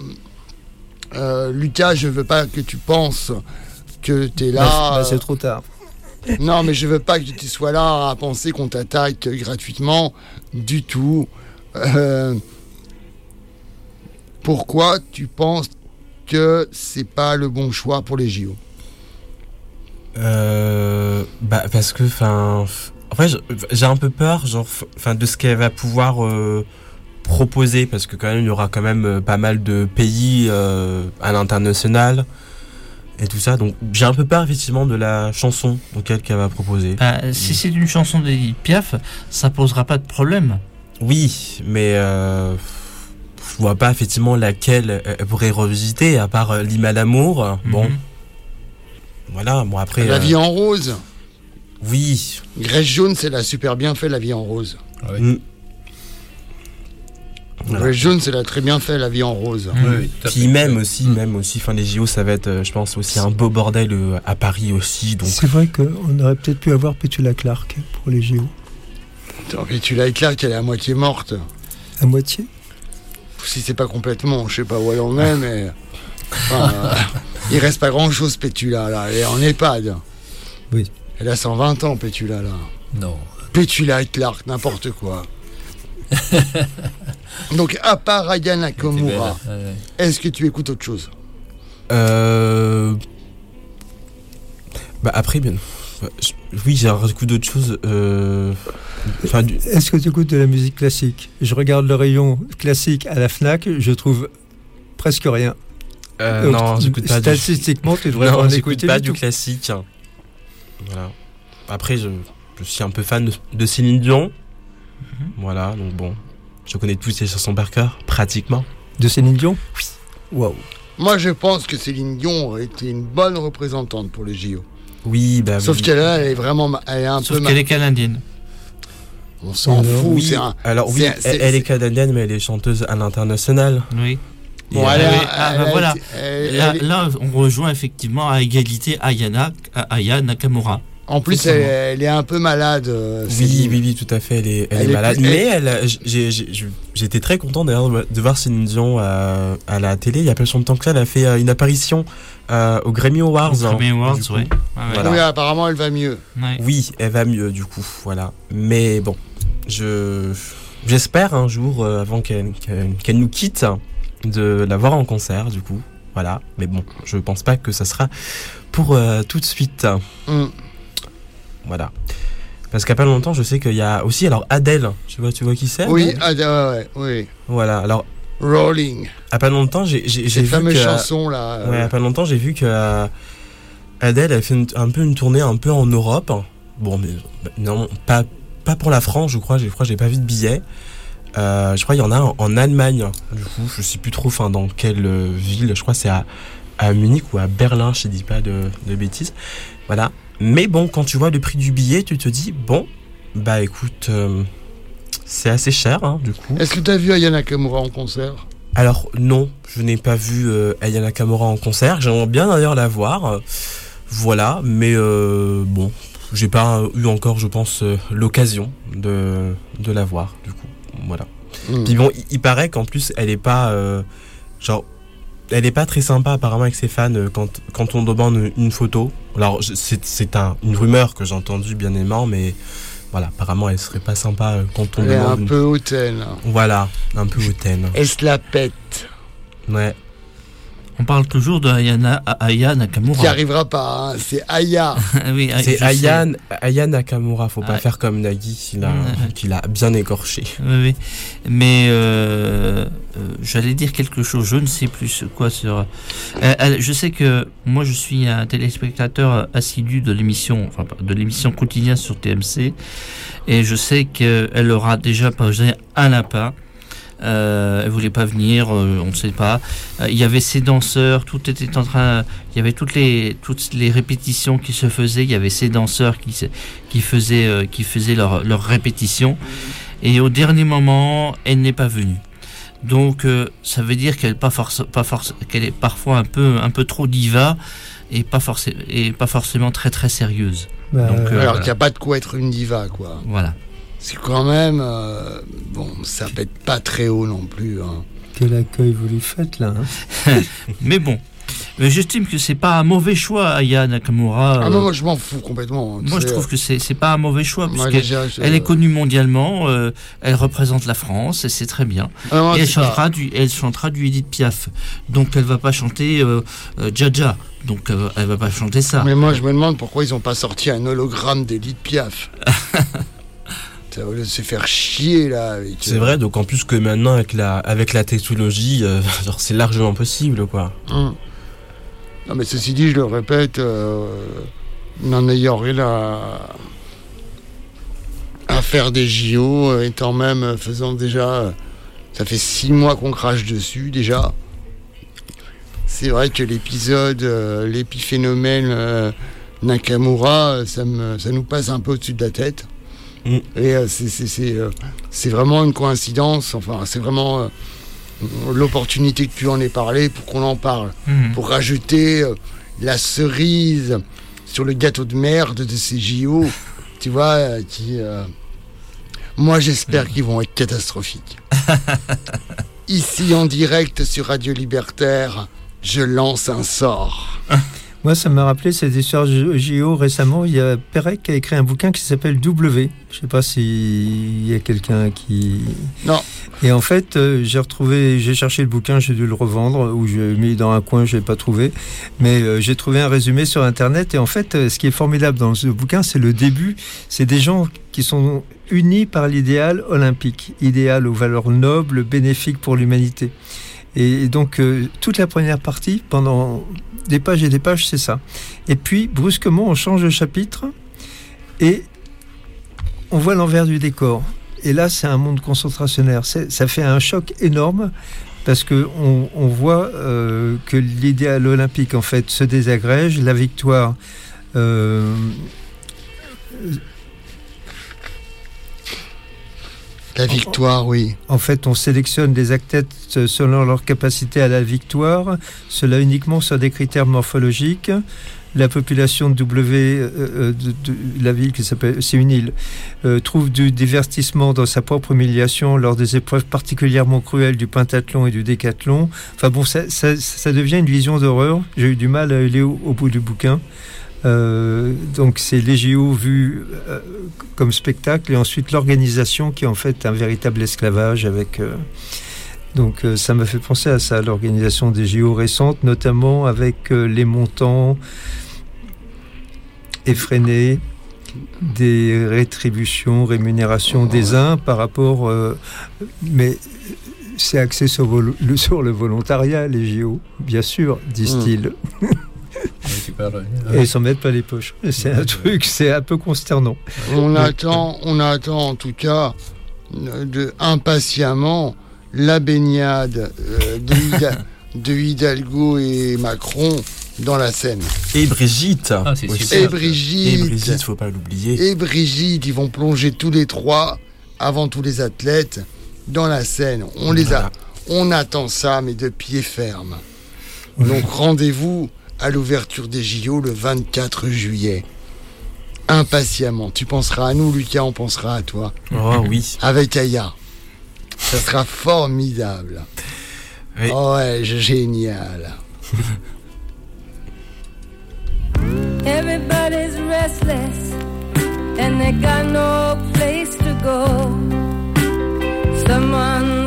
Lucas, je veux pas que tu penses que t'es là. C'est trop tard. Non, mais je veux pas que tu sois là à penser qu'on t'attaque gratuitement du tout. Pourquoi tu penses que c'est pas le bon choix pour les JO? Parce que, en fait, j'ai un peu peur, de ce qu'elle va pouvoir proposer, parce que quand même, il y aura quand même pas mal de pays à l'international. Et tout ça, donc j'ai un peu peur effectivement de la chanson auquel qu'elle va proposer. Si c'est une chanson d'Edith Piaf, ça posera pas de problème. Oui, mais je vois pas effectivement laquelle elle pourrait revisiter, à part l'hymne à l'amour. Bon, voilà. Bon après. La vie en rose. Oui. Grace Jones, elle a super bien fait La vie en rose. Oui. Voilà. Grace Jones, elle a très bien fait La vie en rose. Oui, puis même aussi, les JO, ça va être, je pense, aussi un beau bordel à Paris aussi. Donc... C'est vrai qu'on aurait peut-être pu avoir Petula Clark pour les JO. Attends, Petula Clark, elle est à moitié morte. À moitié? Si c'est pas complètement, je sais pas où elle en est, mais... il reste pas grand-chose, Petula, là. Elle est en EHPAD. Oui. Elle a 120 ans, Petula, là. Non. Petula Clark, n'importe quoi. Donc, à part Aya Nakamura, est-ce que tu écoutes autre chose? Après, bien. Oui, j'ai écouté d'autres choses. Est-ce que tu écoutes de la musique classique? Je regarde le rayon classique à la Fnac, je trouve presque rien. Non, j'écoute pas. Statistiquement, tu devrais en écouter. J'écoute pas du classique. Voilà. Après, je suis un peu fan de Céline Dion. Voilà, donc bon. Je connais toutes ses chansons par cœur, pratiquement. De Céline Dion? Oui. Waouh. Moi, je pense que Céline Dion aurait été une bonne représentante pour les JO. Oui, bah Sauf oui. qu'elle elle est vraiment, elle est un Sauf peu. qu'elle est canadienne. On s'en fout. Oui, C'est un. alors oui, elle est canadienne, mais elle est chanteuse à l'international. Oui. Bon, Ah elle oui, a- elle a voilà. été- Là, on rejoint effectivement à égalité Aya Nakamura. En plus, elle est un peu malade. Oui, tout à fait. Elle est malade. Mais j'étais très content d'ailleurs de voir Céline Dion à la télé. Il y a pas si longtemps que ça, elle a fait une apparition au Grammy Awards. Grammy Awards, du coup. ouais. Voilà. Oui, apparemment, elle va mieux. Ouais. Oui, elle va mieux du coup. Voilà. Mais bon, j'espère un jour, avant qu'elle nous quitte, de la voir en concert du coup. Voilà. Mais bon, je pense pas que ça sera pour tout de suite. Voilà. Parce qu'à pas longtemps, je sais qu'il y a aussi alors Adèle. Tu vois qui c'est? Oui, ouais, oui. Voilà. Alors Rolling. À pas longtemps, j'ai Cette vu fameuse que chanson là. ouais, à pas longtemps, j'ai vu que Adèle a fait un peu une tournée un peu en Europe. Bon, mais non, pas pour la France, je crois. J'ai pas vu de billet. Je crois qu'il y en a en Allemagne. Du coup, je sais plus trop. Enfin, dans quelle ville? Je crois que c'est à Munich ou à Berlin. Je dis pas de bêtises. Voilà. Mais bon, quand tu vois le prix du billet, tu te dis bon, bah écoute, c'est assez cher, hein, du coup. Est-ce que tu as vu Aya Nakamura en concert? Alors non, je n'ai pas vu Aya Nakamura en concert. J'aimerais bien d'ailleurs la voir. Voilà, mais bon, j'ai pas eu encore, je pense, l'occasion de la voir, du coup. Voilà. Puis bon, il paraît qu'en plus, elle est pas elle est pas très sympa apparemment avec ses fans quand on demande une photo. Alors c'est une rumeur que j'ai entendue bien aimant, mais voilà, apparemment elle serait pas sympa quand on Elle est demande. un peu hautaine. Voilà, un peu hautaine. Elle se la pète. Ouais. On parle toujours de Aya Nakamura. Qui arrivera pas, hein. C'est Aya. Oui, c'est Aya Nakamura, faut pas faire comme Nagui qui l'a bien écorché. Oui. Mais j'allais dire quelque chose, je ne sais plus quoi sur. Je sais que moi je suis un téléspectateur assidu de l'émission quotidienne sur TMC, et je sais qu'elle aura déjà posé un lapin. Elle voulait pas venir, on ne sait pas. Il y avait ces danseurs, tout était en train. Il y avait toutes les répétitions qui se faisaient. Il y avait ces danseurs qui faisaient leurs répétitions. Et au dernier moment, elle n'est pas venue. Donc, ça veut dire qu'elle qu'elle est parfois un peu trop diva et pas forcément très très sérieuse. Donc, alors qu'il n'y a pas de quoi être une diva, quoi. Voilà. C'est quand même bon, ça pète pas très haut non plus. Hein. Quel accueil vous lui faites là, hein. Mais bon, j'estime que c'est pas un mauvais choix, Aya Nakamura. Ah non, moi je m'en fous complètement. Moi je trouve que c'est pas un mauvais choix, moi, puisqu'elle elle est connue mondialement, elle représente la France et c'est très bien. Non, et elle chantera du Edith Piaf. Donc elle va pas chanter Jaja. Donc elle va pas chanter ça. Mais moi je me demande pourquoi ils ont pas sorti un hologramme d'Edith Piaf. Au lieu de se faire chier là. C'est vrai, donc en plus que maintenant avec la technologie, c'est largement possible, quoi. Non, mais ceci dit, je le répète, n'en ayant rien à faire des JO, étant même faisant déjà, ça fait 6 mois qu'on crache dessus déjà. C'est vrai que l'épiphénomène Nakamura, ça nous passe un peu au-dessus de la tête. Et c'est vraiment une coïncidence, enfin c'est vraiment l'opportunité que tu en aies parlé pour qu'on en parle, pour rajouter la cerise sur le gâteau de merde de ces JO, tu vois, moi j'espère qu'ils vont être catastrophiques. Ici en direct sur Radio Libertaire, je lance un sort. Moi, ça m'a rappelé cette histoire de JO récemment. Il y a Pérec qui a écrit un bouquin qui s'appelle W. Je ne sais pas s'il y a quelqu'un qui... Non. Et en fait, j'ai cherché le bouquin, j'ai dû le revendre, ou j'ai mis dans un coin, je ne l'ai pas trouvé. Mais j'ai trouvé un résumé sur Internet. Et en fait, ce qui est formidable dans ce bouquin, c'est le début. C'est des gens qui sont unis par l'idéal olympique. Idéal aux valeurs nobles, bénéfiques pour l'humanité. Et donc, toute la première partie, pendant des pages et des pages, c'est ça. Et puis, brusquement, on change de chapitre et on voit l'envers du décor. Et là, c'est un monde concentrationnaire. Ça fait un choc énorme parce qu'on voit que l'idéal olympique, en fait, se désagrège. La victoire La victoire, oui. En fait, on sélectionne des athlètes selon leur capacité à la victoire, cela uniquement sur des critères morphologiques. La population de la ville qui s'appelle, c'est une île, trouve du divertissement dans sa propre humiliation lors des épreuves particulièrement cruelles du pentathlon et du décathlon. Enfin bon, ça devient une vision d'horreur. J'ai eu du mal à aller au bout du bouquin. Donc c'est les JO vus comme spectacle et ensuite l'organisation qui est en fait un véritable esclavage avec... Donc ça m'a fait penser à ça, l'organisation des JO récentes, notamment avec les montants effrénés des rémunérations des uns par rapport... mais c'est axé sur le volontariat, les JO, bien sûr, disent-ils. Et ils s'en mettent pas les poches. C'est un truc, c'est un peu consternant. On attend en tout cas impatiemment la baignade de Hidalgo et Macron dans la Seine. Et Brigitte. Et Brigitte, faut pas l'oublier. Et Brigitte, ils vont plonger tous les trois avant tous les athlètes dans la Seine. On attend ça, mais de pied ferme. Donc rendez-vous à l'ouverture des JO le 24 juillet. Impatiemment. Tu penseras à nous, Lucas, on pensera à toi. Oh oui. Avec Aya. Ça sera formidable. Oui. Oh ouais, génial. Everybody's restless and they got no place to go. Someone